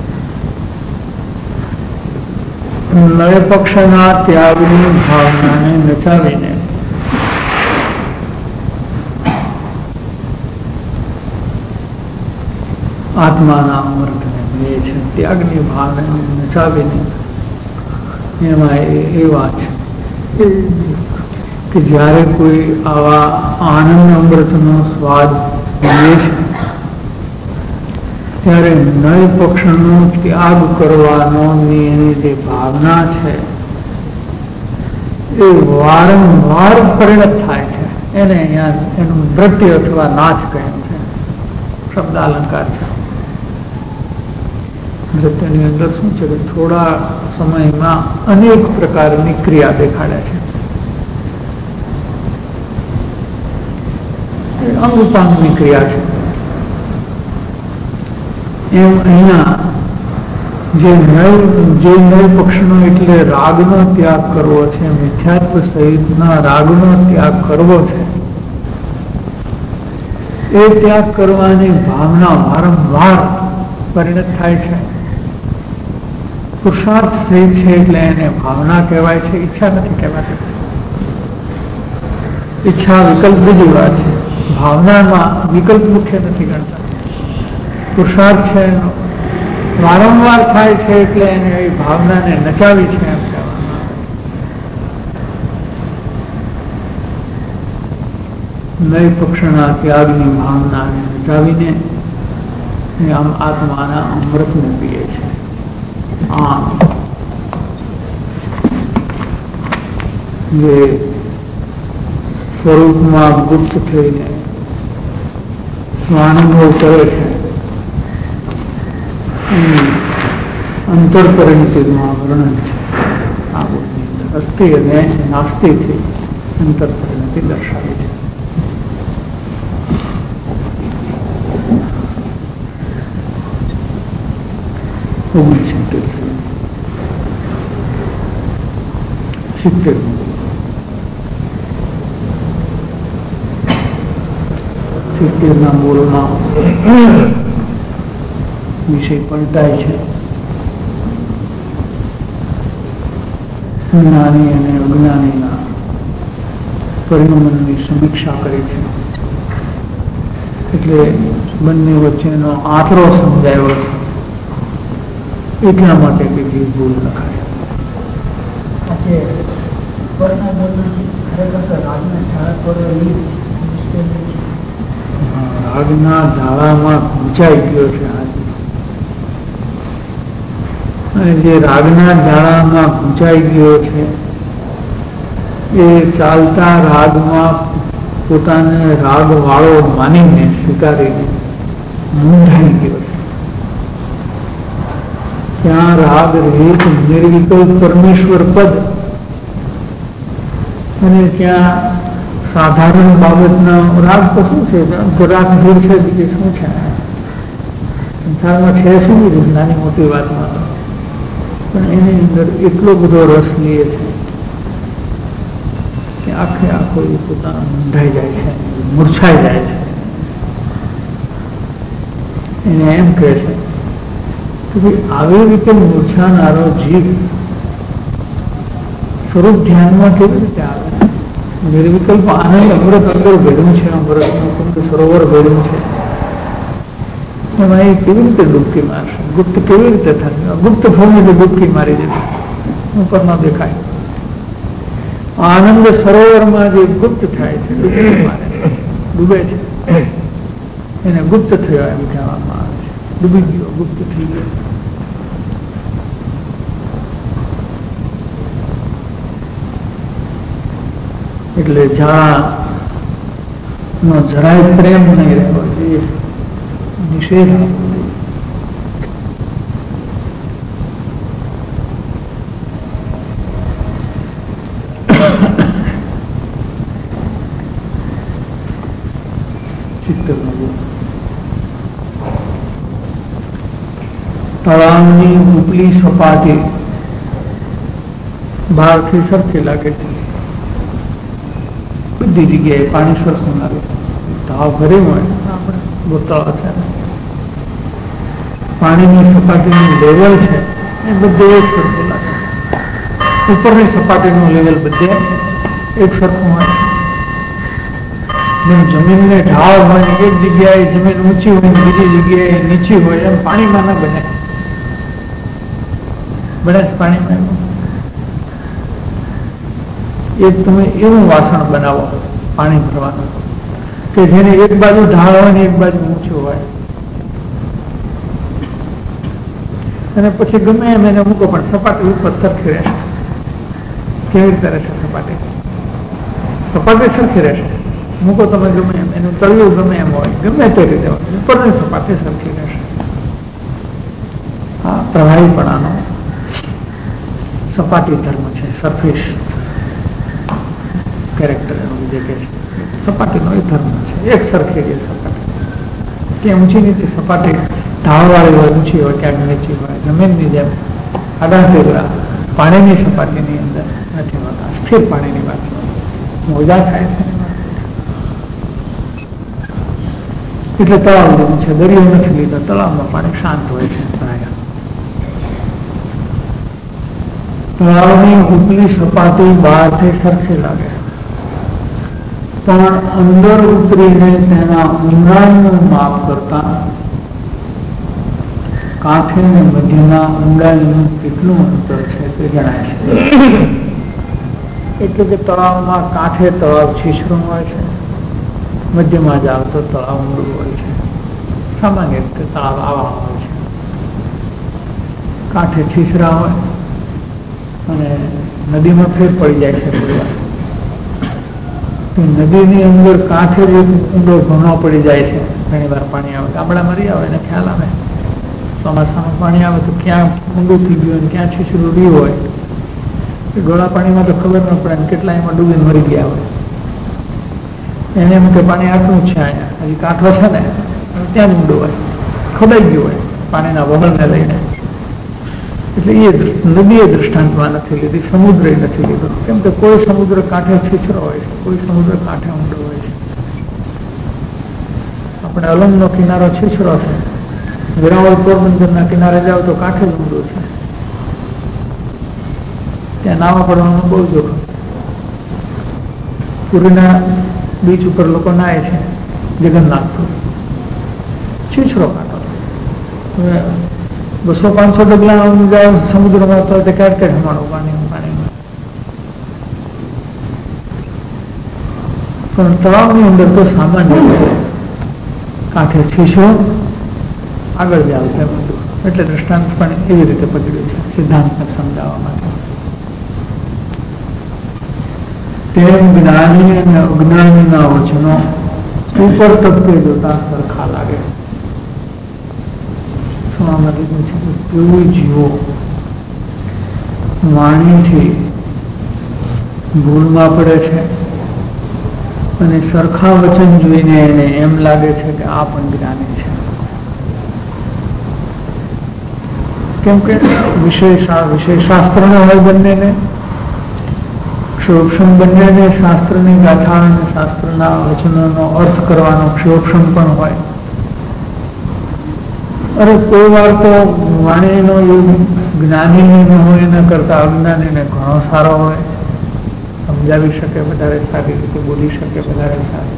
નય પક્ષના ત્યાગની ભાવનાને નચાવીને આત્માના અમૃતને લે છે. ત્યાગની ભાવનાને નચાવીને એમાં એ વાત છે કે જ્યારે કોઈ આવા આનંદ અમૃતનો સ્વાદ લે છે ત્યારે નય પક્ષનો ત્યાગ કરવાનો એની જે ભાવના છે એ વારંવાર પરિણત થાય છે. એને અહીંયા એનું નૃત્ય અથવા નાચ કહ્યું છે, શબ્દ અલંકાર છે. નૃત્યની અંદર શું છે કે થોડા સમયમાં અનેક પ્રકારની ક્રિયા દેખાડે છે. એ અંગુપાંગની ક્રિયા છે. એમ અહીંયા જે નય જે નય પક્ષનો એટલે રાગનો ત્યાગ કરવો છે, મિથ્યાત્વ સહિતના રાગનો ત્યાગ કરવો છે, એ ત્યાગ કરવાની ભાવના વારંવાર પરિણત થાય છે. પુરુષાર્થ સહિત છે એટલે એને ભાવના કહેવાય છે, ઈચ્છા નથી કહેવાતી. ઈચ્છા વિકલ્પ બીજી વાત છે, ભાવનામાં વિકલ્પ મુખ્ય નથી ગણતા. પુરુષાર્થ છે એનો વારંવાર થાય છે એટલે એને એ ભાવનાને નચાવી છે એમ કહેવામાં આવે છે. નય પક્ષના ત્યાગની ભાવનાને નચાવીને આમ આત્માના અમૃતને પીએ છે. આમ જે સ્વરૂપમાં ગુપ્ત થઈને સ્વાનુભવ કરે છે અંતર પરિણતિમાં વર્ણન છે. આ બોધની અંદર અસ્થિ અને નાસ્તિથી અંતર પરિણતિ દર્શાવી છે. ઓગણસિત્તેર સિત્તેર સિત્તેર ના બોલમાં વિષય પલટાય છે. જ્ઞાની અને અજ્ઞાનીના પરિણમનની સમીક્ષા કરી છે. એટલે બંને વચ્ચેનો આંતરો સમજાયો છે. એટલા માટે બીજી ભૂલ લખાય. રાગના ઝાડામાં ગુંચાઈ ગયો છે અને જે રાગના ઝાડામાં ગુંચાઈ ગયો છે એ ચાલતા રાગમાં પોતાને રાગ વાળો માનીને સ્વીકારીને મૂંઝાઈ ગયો છે. ત્યાં રાગ રહિત નિર્વિકલ્પ પરમેશ્વર પદ અને ત્યાં સાધારણ બાબતના રાગ તો શું છે, રાગ દૂર છે, બીજું શું છે સંસારમાં, છે શું બીજું નાની મોટી વાતમાં, પણ એની અંદર એટલો બધો રસ લે છે કે આખે આખો એ પોતાનો મૂંઢાઈ જાય છે, મૂર્છાઈ જાય છે. એને એમ કહે છે કે ભાઈ આવી રીતે મૂર્છાનારો જીવ સ્વરૂપ ધ્યાનમાં કેવી રીતે આવે? નિર્વિકલ્પ આનંદ અમૃત અંદર ભેળું છે, અમૃત સરોવર ભેળું છે, એમાં એ કેવી રીતે ડૂબકી મારશે? ગુપ્ત કેવી રીતે થશે? ગુપ્ત ફોને તો ડૂબકી મારી દીધી, ઉપર ન દેખાય. આનંદ સરોવરમાં જે ગુપ્ત થાય છે, ડૂબકી મારે છે, ડૂબે છે, એને ગુપ્ત થયો એમ કહેવામાં આવે છે. ડૂબી ગયો, ગુપ્ત થઈ ગયો. એટલે ઝાડા નો જરાય પ્રેમ નહીં રહેવો જોઈએ, નિષેધ આપવો જોઈએ. તળાવની ઉપલી સપાટી બહારથી સરખી લાગે છે, બધી જગ્યાએ પાણી સરખું લાગે. તાવ ભર્યું હોય, આપણે ગોતાળો છે, પાણીની સપાટીનું લેવલ છે એ બધે એક સરખું લાગે. ઉપરની સપાટીનું લેવલ બધે એક સરખું હોય છે. જેમ જમીનને ઢાળ હોય ને એક જગ્યાએ જમીન ઊંચી હોય ને બીજી જગ્યાએ નીચી હોય, એમ પાણીમાં ના બને. બને છે પાણીમાં એવું. એક તમે એવું વાસણ બનાવો પાણી ભરવાનું કે જેને એક બાજુ ઢાળ હોય ને એક બાજુ ઊંચું હોય, અને પછી ગમે એમ એને મૂકો પણ સપાટી ઉપર સરખી રહેશે. કેવી રીતે રહેશે સપાટી? સપાટી સરખી રહેશે. મૂકો તમે ગમે એમ, એનું તળિયું ગમે એમ હોય, ગમે તે રીતે હોય, ઉપરની સપાટી સરખી રહેશે. આ પ્રવાહીપણાનો સપાટી ધર્મ છે, સરફેસ કેરેક્ટર એનું જે કહે છે, સપાટીનો એ ધર્મ છે. એક સરખી જે સપાટી, ક્યાં ઊંચી નીચી સપાટી ઢાળવાળી હોય, ઊંચી હોય, ક્યાંક નીચી હોય, જમીનની જેમ આડા ટેકરા પાણીની સપાટીની અંદર નથી હોતા. સ્થિર પાણીની વાત છે, મોજા થાય છે. એટલે તળાવ લીધું છે, દરિયો નથી લીધો. તળાવમાં પાણી શાંત હોય છે. તળાવની ઉપલી સપાટી બહારથી સરખી લાગે, પણ અંદર ઉતરીને તેના ઊંડાણનું માપ કરતા કાંઠે અને મધ્યના ઊંડાઈનું કેટલું અંતર છે તે જણાય છે. એટલે કે તળાવમાં કાંઠે તળાવ છીછરું હોય છે, મધ્યમાં જાવ તો તળાવ ઊંડું હોય છે. સામાન્ય રીતે તળાવ આવા હોય છે, કાંઠે છીછરા હોય અને નદીમાં ફેર પડી જાય છે. નદીની અંદર કાંઠે જ ઊંડો ઘણો પડી જાય છે. ઘણી વાર પાણી આવે, ગામડામાં રહી આવે એને ખ્યાલ આવે, ચોમાસાનું પાણી આવે તો ક્યાં ઊંડું થઈ ગયું અને ક્યાં છીછરું રહ્યું હોય. ગળા પાણીમાં તો ખબર ન પડે ને કેટલા એમાં ડૂબીને મરી ગયા હોય. એને એમ કે પાણી આટલું જ છે, અહીંયા હજી કાંઠો છે ને ત્યાં જ ઊંડું હોય, ખોદાઈ ગયું હોય પાણીના વહળને લઈને. એટલે એ નદીએ દ્રષ્ટાંતમાં નથી લીધી, સમુદ્ર નથી લીધો. કેમ કે કોઈ સમુદ્ર કાંઠે છીછરો હોય છે, કોઈ સમુદ્ર કાંઠે ઊંડો હોય છે. આપણે અલંગનો કિનારો છીછરો છે, વેરાવળ પોરબંદરના કિનારે જાઓ તો કાંઠે જ ઊંડો છે. ત્યાં નાવા પડવાનું બહુ જોખમ. પુરીના બીચ ઉપર લોકો નાય છે, જગન્નાથપુર છીછરો કાંઠો. બસો પાંચસો ડગલા જાઓ સમુદ્રમાં તો ક્યાંક ક્યાંક હમાડો પાણી પાણીમાં. પણ તળાવની અંદર તો સામાન્ય રીતે કાંઠે છીછરો, આગળ જાવ તેમ બધું. એટલે દ્રષ્ટાંત પણ એવી રીતે પકડ્યું છે સિદ્ધાંતને સમજાવવા માટે. તેમ જ્ઞાની અને અજ્ઞાનીના વચનો ઉપર ટપકે જોતા સરખા લાગે. લીધું છે કેવું જીવો વાણીથી ભૂલમાં પડે છે અને સરખા વચન જોઈને એને એમ લાગે છે કે આ પણ જ્ઞાની છે. કેમ કે વિષય વિષય શાસ્ત્રનો હોય બંનેને, ક્ષયોક્ષમ બંનેને શાસ્ત્રની ગાથા અને શાસ્ત્રના વચનોનો અર્થ કરવાનો ક્ષયોક્ષમ પણ હોય. અરે કોઈ વાર તો વાણીનો યુગ જ્ઞાનીને ન હોય એના કરતા અજ્ઞાનીને ઘણો સારો હોય, સમજાવી શકે વધારે સારી રીતે, બોલી શકે વધારે સારી.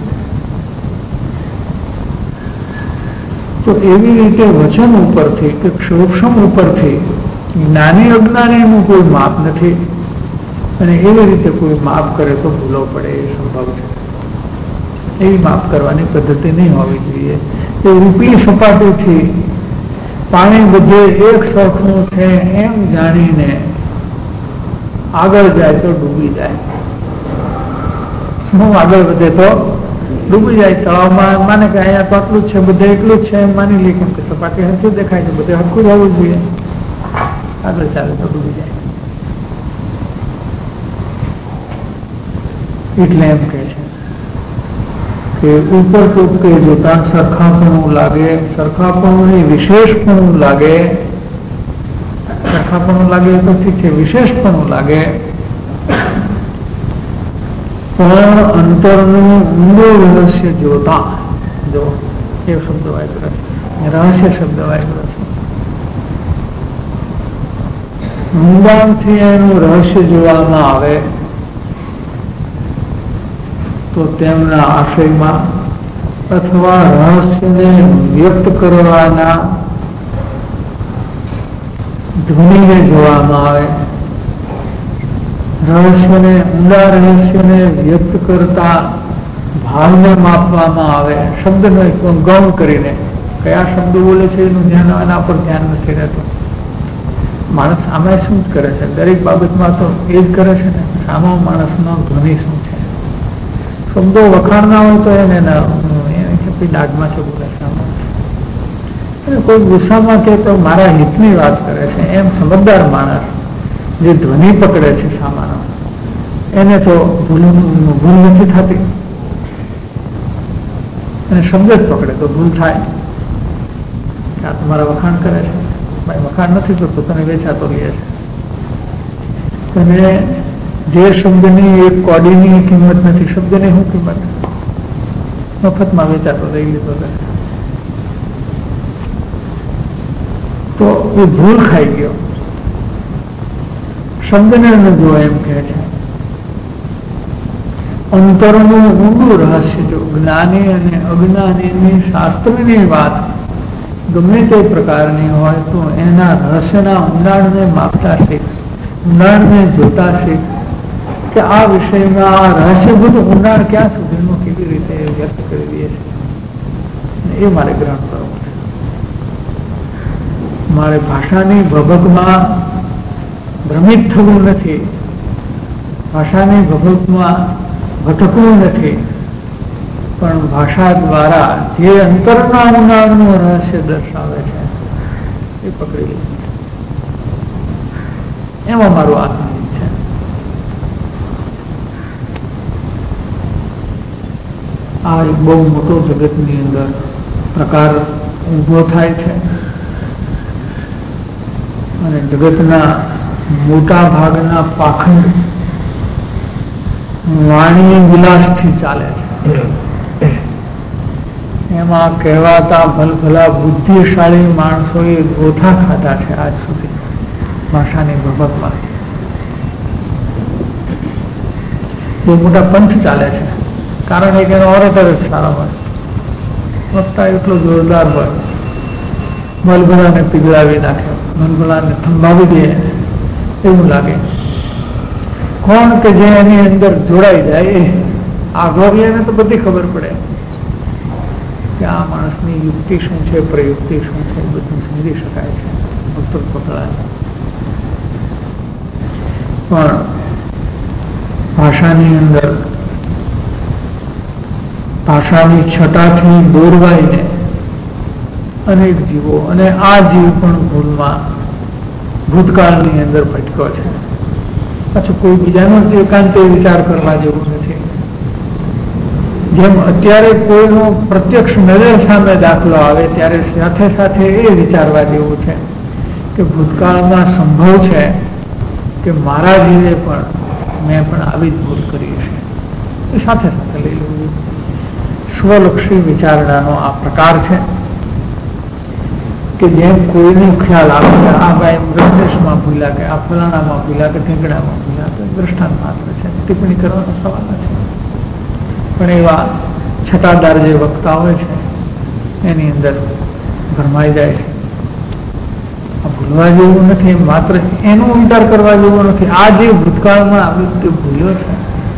તો એવી રીતે વચન ઉપરથી કે ક્ષયોક્ષમ ઉપરથી જ્ઞાની અજ્ઞાનીનું કોઈ માપ નથી, અને એવી રીતે કોઈ માપ કરે તો ભૂલો પડે એ સંભવ છે. એવી માપ કરવાની પદ્ધતિ નહીં હોવી જોઈએ. એ રૂપી સપાટીથી પાણી બધે એક સરખું છે એમ જાણીને આગળ જાય તો ડૂબી જાય. શું આગળ વધે તો ડૂબી જાય. તળાવમાં માને કે અહીંયા તો આટલું જ છે, બધે એટલું જ છે એમ માની લે, કેમ કે સપાટી હરખું દેખાય છે, બધે હરખું જ હોવું જોઈએ. આગળ ચાલે તો ડૂબી જાય. એટલે એમ કે છે કે ઉપર ટૂંકે જોતા સરખાપણું લાગે, સરખાપણું એ વિશેષપણું લાગે. સરખાપણું લાગે તો ઠીક છે, વિશેષપણું લાગે, પણ અંતરનું ઊંડું રહસ્ય જોતા, જો એ શબ્દ વાપર્યો છે, રહસ્ય શબ્દ વાપર્યો છે. ઊંડાણથી એનું રહસ્ય જોવામાં આવે તો તેમના આશયમાં અથવા રહસ્યને વ્યક્ત કરવાના ધ્વનિને જોવામાં આવે, રહસ્યને ઊંડા રહસ્યને વ્યક્ત કરતા ભાવને માપવામાં આવે. શબ્દનો એક ગૌણ કરીને કયા શબ્દો બોલે છે એનું ધ્યાન આના પર ધ્યાન નથી રહેતું. માણસ સામે શું જ કરે છે, દરેક બાબતમાં તો એ જ કરે છે ને. સામો માણસનો ધ્વનિ શું છે, શબ્દો વખાણના હોય તો એને દાગમાં છે બોલે છે, અને કોઈ ગુસ્સામાં કે તો મારા હિતની વાત કરે છે એમ સમજદાર માણસ જે ધ્વનિ પકડે છે સામાનો, એને તો ભૂલ ભૂલ નથી થતી. અને શબ્દ જ પકડે તો ભૂલ થાય કે આ તમારા વખાણ કરે છે. ભાઈ વખાણ નથી કરતો, તને વેચાતો લે છે. તને જે શબ્દની એક કોડીની કિંમત નથી, શબ્દની શું કિંમત? મફતમાં વેચાતો લઈ લીધો તો એ ભૂલ ખાઈ ગયો. શબ્દને ન જો એમ કહે છે. અંતરનું ઊંડું રહસ્ય જો જ્ઞાની અને અજ્ઞાનીની શાસ્ત્રની વાત ગમે તે પ્રકારની હોય તો એના રહસ્યના ઊંડાણને માપતા શીખ, ઊંડાણને જોતા શીખ કે આ વિષયમાં રહસ્યભૂત ઊંડાણ ક્યાં સુધીનું કેવી રીતે વ્યક્ત કરી દે છે. એ મારે ગ્રહણ કરવું છે. મારે ભાષાની ભભકમાં ભ્રમિત થવું નથી, ભાષાની ભભકમાં ભટકવું નથી, પણ ભાષા દ્વારા જે અંતરના ઊંડાણનું રહસ્ય દર્શાવે છે એ પકડી લીધું છે. એમાં મારું આત્મનિત છે. આ એક બહુ મોટો જગતની અંદર પ્રકાર ઊભો થાય છે અને જગતના મોટા ભાગના પાખંડ વાણી વિલાસથી ચાલે છે. એમાં કહેવાતા ભલભલા બુદ્ધિશાળી માણસોએ ગોથા ખાધા છે આજ સુધી ભાષાની ભભકમાં. બહુ મોટા પંથ ચાલે છે, કારણ એક એનો ઓરેટર જ સારો હોય, વક્તા એટલો જોરદાર હોય, ભલભલાને પીગળાવી નાખે, ભલભલાને થંભાવી દે એવું લાગે. કોણ કે જે એની અંદર જોડાઈ જાય આઘોરિયાને તો બધી ખબર પડે કે આ માણસની યુક્તિ શું છે, પ્રયુક્તિ શું છે, બધું સમજી શકાય છે ઉત્તર પકડાય. પણ ભાષાની અંદર ભાષાની છટાથી દોરવાઈને અનેક જીવો, અને આ જીવ પણ ભૂલમાં ભૂતકાળની અંદર ભટકો છે. પાછું કોઈ બીજાનો જ એકાંતે વિચાર કરવા જેવું નથી. જેમ અત્યારે કોઈનો પ્રત્યક્ષ નજર સામે દાખલો આવે ત્યારે સાથે સાથે એ વિચારવા જેવું છે કે ભૂતકાળમાં સંભવ છે કે મારા જીવે પણ મેં પણ આવી જ ભૂલ કરી છે. એ સાથે સાથે લઈ લેવું. સ્વલક્ષી વિચારણાનો આ પ્રકાર છે કે જેમ કોઈને ખ્યાલ આવે કે આ ભાઈ બ્રહ્મેશમાં ભૂલ્યા કે આ ફલાણામાં ભૂલ્યા કે ઢીંગણામાં ભૂલ્યા, તો દ્રષ્ટાંત માત્ર છે, ટિપ્પણી કરવાનો સવાલ નથી. પણ એવા છટાદાર જે વક્તા હોય છે એની અંદર ભરમાઈ જાય છે. આ ભૂલવા જેવું નથી, માત્ર એનો વિચાર કરવા જેવો નથી. આ જે ભૂતકાળમાં આવી રીતે ભૂલ્યો છે,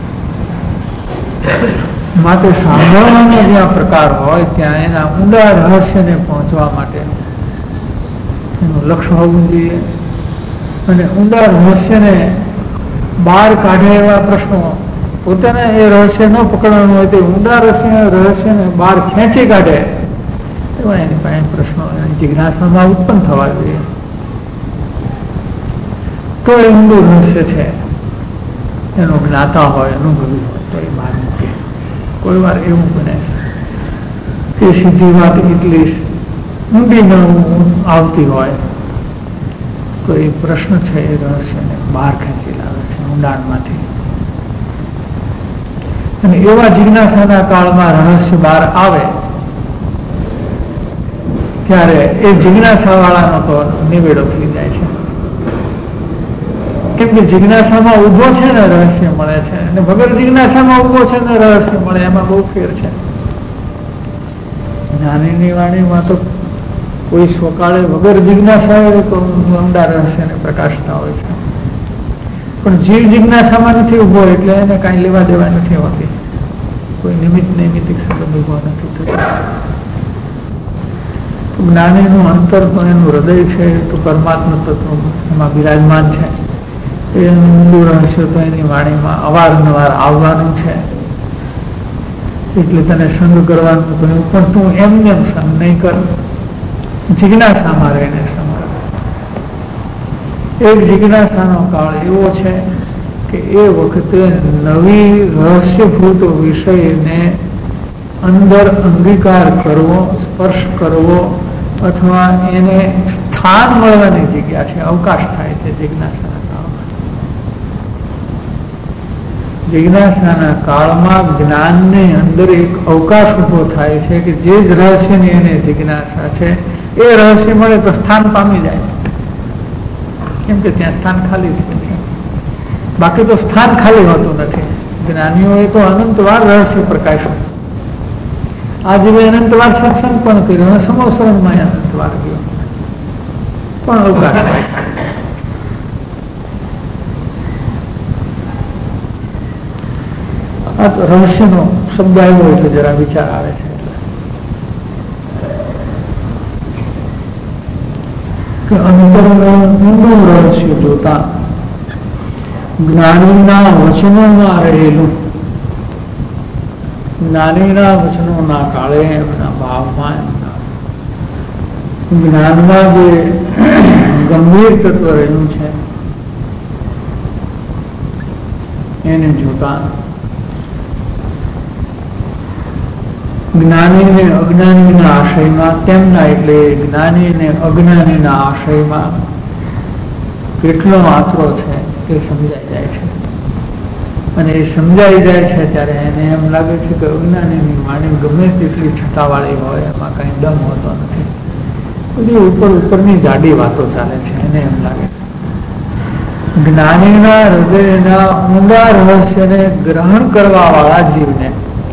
માત્ર સાંભળવાનો જ્યાં પ્રકાર હોય ત્યાં એના ઊંડા રહસ્યને પહોંચવા માટે એનું લક્ષ્ય હોવું જોઈએ. અને ઊંડા રહસ્યને બહાર કાઢે એવા પ્રશ્નો, પોતાને એ રહસ્ય ન પકડવાનું હોય તે ઊંડા રહસ્ય રહસ્યને બહાર ખેંચી કાઢે એવા એની પાસે પ્રશ્નો જિજ્ઞાસામાં ઉત્પન્ન થવા જોઈએ. તો એ ઊંડું રહસ્ય છે એનો જ્ઞાતા હોય, અનુભવી હોય તો એ બહાર મૂકે. કોઈ વાર એવું બને છે કે સીધી વાત એટલી ઊંડી ન આવતી હોય તો એ પ્રશ્ન છે એ રહસ્યને બહાર ખેંચી લાવે છે ઊંડાણમાંથી. અને એવા જિજ્ઞાસાના કાળમાં રહસ્ય બહાર આવે ત્યારે એ જિજ્ઞાસા વાળાનો તો નિવેડો થઈ જાય છે. કેમ કે જિજ્ઞાસામાં ઉભો છે ને રહસ્ય મળે છે, અને વગર જિજ્ઞાસામાં ઉભો છે ને રહસ્ય મળે, એમાં બહુ ફેર છે. જ્ઞાનીની વાણીમાં તો કોઈ સ્વકાળે વગર જિજ્ઞાસા હોય તો ઊંડા રહસ્યને પ્રકાશતા હોય છે. પણ જીવ જિજ્ઞાસામાં નથી ઉભો એટલે એને કાંઈ લેવા દેવા નથી હોતી. કોઈ નિમિત્ત નૈમિતિક સંબંધ ઉભો નથી થતો. જ્ઞાનીનું અંતર તો એનું હૃદય છે, તો પરમાત્મા તત્વ એમાં બિરાજમાન છે. એનું ઊંડું રહસ્ય તો એની વાણીમાં અવારનવાર આવવાનું છે. એટલે તને સંગ કરવાનું કહ્યું, પણ તું એમને સંગ નહીં કર, જિજ્ઞાસામાં રહીને સંગ કર. એક જિજ્ઞાસાનો કાળ એવો છે કે એ વખતે નવી રહસ્યભૂત વિષયને અંદર અંગીકાર કરવો, સ્પર્શ કરવો અથવા એને સ્થાન મળવાની જગ્યા છે, અવકાશ થાય છે જિજ્ઞાસાના કાળમાં. જિજ્ઞાસાના કાળમાં જ્ઞાનને અંદર એક અવકાશ ઉભો થાય છે કે જે જ રહસ્યની એને જિજ્ઞાસા છે એ રહસ્ય મળે તો સ્થાન પામી જાય. કેમ કે ત્યાં સ્થાન ખાલી થાય છે. બાકી તો સ્થાન ખાલી હોતું નથી. જ્ઞાનીઓએ તો અનંતવાર રહસ્ય પ્રકાશ્યું. આજે મેં અનંતવાર સત્સંગ પણ કર્યો અને સમોસરમાં અનંતવાર ગયો પણ અવકાશ નહીં. આ તો રહસ્યનો શબ્દ આવ્યો એટલે જરા વિચાર આવે છે. કે અંતરનું રહસ્ય જોતા જ્ઞાનીના વચનોમાં રહેલું, જ્ઞાનીના વચનોના કાળે એમના ભાવમાં એમના જ્ઞાનમાં જે ગંભીર તત્વ રહેલું છે એને જોતા જ્ઞાનીને અજ્ઞાનીના આશયમાં, તેમના એટલે જ્ઞાનીને અજ્ઞાનીના આશયમાં કેટલો આતરો છે એ સમજાઈ જાય છે. અને એ સમજાઈ જાય છે ત્યારે એને એમ લાગે છે કે અજ્ઞાનીની વાણી ગમે તેટલી છટાવાળી હોય એમાં કઈ દમ હોતો નથી. બધી ઉપર ઉપરની જાડી વાતો ચાલે છે. એને એમ લાગે જ્ઞાનીના હૃદયના ઊંડા રહસ્યને ગ્રહણ કરવા વાળા જીવને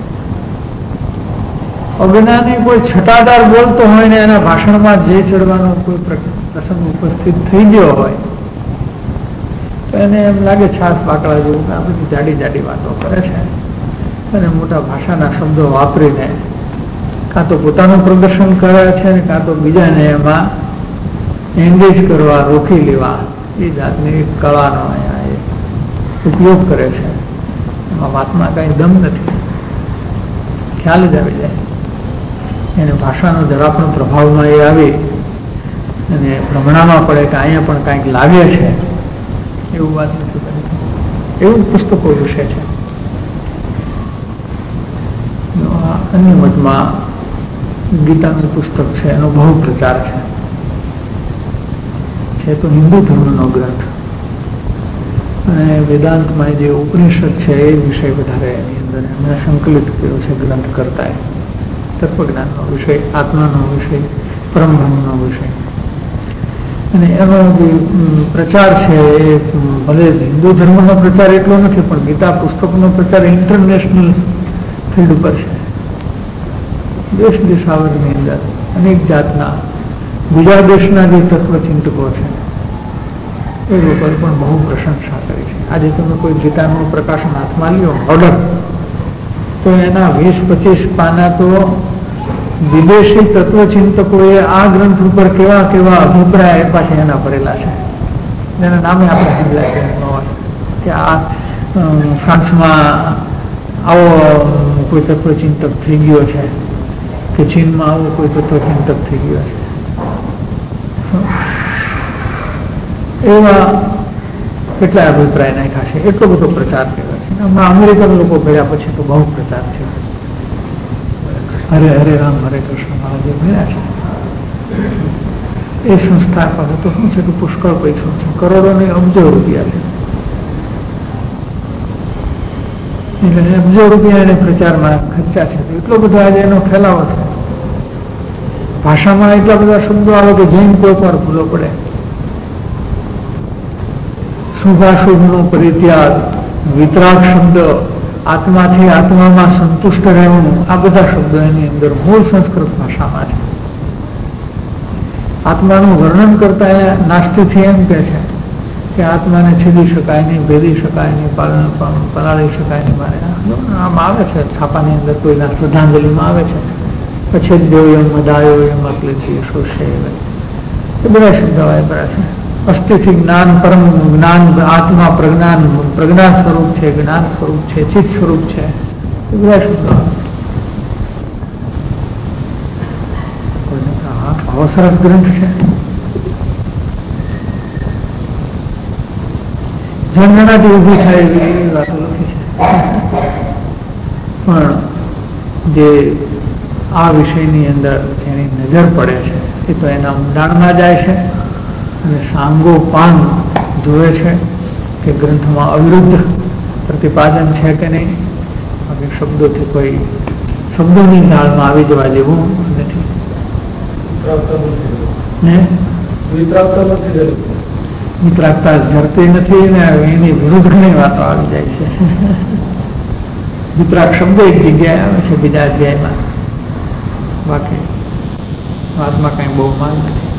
અજ્ઞાની કોઈ છટાદાર બોલતો હોય ને એના ભાષણમાં જે ચડવાનો કોઈ પ્રસંગ ઉપસ્થિત થઈ ગયો હોય તો એને એમ લાગે છાસ બાકડા જેવું આ બધી જાડી જાડી વાતો કરે છે અને મોટા ભાષાના શબ્દો વાપરીને કાં તો પોતાનું પ્રદર્શન કરે છે ને કાં તો બીજાને એમાં એન્ગેજ કરવા, રોકી લેવા એ જાતની કળાનો અહીંયા એ ઉપયોગ કરે છે. એમાં વાતમાં કાંઈ દમ નથી, ખ્યાલ જ આવી જાય. એને ભાષાનો જરા પણ પ્રભાવમાં એ આવી અને ભ્રમણામાં પડે કે અહીંયા પણ કાંઈક લાગે છે એવું વાત નથી બનતી. એવું પુસ્તકો વિશે છે. અન્ય મતમાં ગીતાનું પુસ્તક છે, એનો બહુ પ્રચાર છે. છે તો હિન્દુ ધર્મનો ગ્રંથ, અને વેદાંતમાં જે ઉપનિષદ છે એ વિષય વધારે એની અંદર એમણે સંકલિત કર્યો છે ગ્રંથ કરતા. તત્વજ્ઞાનનો વિષય, આત્માનો વિષય, પરમબ્રહ્મનો વિષય. અને એનો જે પ્રચાર છે એ ભલે હિન્દુ ધર્મનો પ્રચાર એટલો નથી, પણ ગીતા પુસ્તકનો પ્રચાર ઇન્ટરનેશનલ ફિલ્ડ ઉપર છે. દેશ દેશાવરની અંદર અનેક જાતના બીજા દેશના જે તત્વચિંતકો છે એ લોકોએ પણ બહુ પ્રશંસા કરી છે. આજે તમે કોઈ ગીતાનું પ્રકાશન હાથમાં લ્યો ઓર્ડર, તો એના વીસ પચીસ પાના તો વિદેશી તત્વચિંતકોએ આ ગ્રંથ ઉપર કેવા કેવા અભિપ્રાય પાછા એના ભરેલા છે, જેના નામે આપણે સાંભળ્યા હોય કે આ ફ્રાન્સમાં આવો કોઈ તત્વચિંતક થઈ ગયો છે, કે ચીનમાં આવો કોઈ તત્વચિંતક થઈ ગયો છે. એવા કેટલા અભિપ્રાય નાખ્યા છે, એટલો બધો પ્રચાર કર્યો છે. હમણાં અમેરિકન લોકો ભેળ્યા પછી તો બહુ પ્રચાર થયો. હરે હરે રામ હરે કૃષ્ણ મહારાજે ભેળ્યા છે. એ સંસ્થા પાસે તો શું છે કે પુષ્કળ પૈસો છે, કરોડો ને અબજો રૂપિયા છે. એટલે અબજો રૂપિયા એને પ્રચારમાં ખર્ચા છે. એટલો બધો આજે એનો ફેલાવો છે. ભાષામાં એટલા બધા શબ્દો આવે કે જૈન કોઈ પર ભૂલો પડે. શુભાશુભનો પરિત્યાગ, વિતરાગ શબ્દ, આત્માથી આત્મામાં સંતુષ્ટ રહેવું, આ બધા શબ્દો એની અંદર મૂળ સંસ્કૃત ભાષામાં છે. આત્માનું વર્ણન કરતા એ નાસ્તિકથી એમ કહે છે કે આત્માને છેદી શકાય નહીં, ભેદી શકાય નહીં, પાલન પલાળી શકાય નહીં. મારે આમ આવે છે છાપાની અંદર, કોઈના શ્રદ્ધાંજલિમાં આવે છે, પછી દેવયમ મદાયો એમ અકલેથી શોષે, એ બધા શબ્દો વાપર્યા છે. અસ્થિથી જ્ઞાન, પરમ જ્ઞાન, આત્મા પ્રજ્ઞાન, પ્રજ્ઞા સ્વરૂપ છે, જ્ઞાન સ્વરૂપ છે, ચિત્ત સ્વરૂપ છે, એ બધા શબ્દો આવે છે. આવો સરસ ગ્રંથ છે. જનગણાટી ઊભી થાય એવી વાતો લખી છે. પણ જે આ વિષયની અંદર જેની નજર પડે છે એ તો એના ઊંડાણમાં જાય છે અને સાંગો પાન જોવે છે કે ગ્રંથમાં અવિરુદ્ધ પ્રતિપાદન છે કે નહીં. બાકી શબ્દોથી કોઈ શબ્દોની ઝાડમાં આવી જવા જેવું નથી. વિતરાગતા જરતી નથી ને એની વિરુદ્ધ ઘણી વાતો આવી જાય છે. વિતરાગ શબ્દ એક જગ્યાએ આવે છે બીજા અધ્યાયમાં, બાકી વાતમાં કઈ બહુ માન નથી.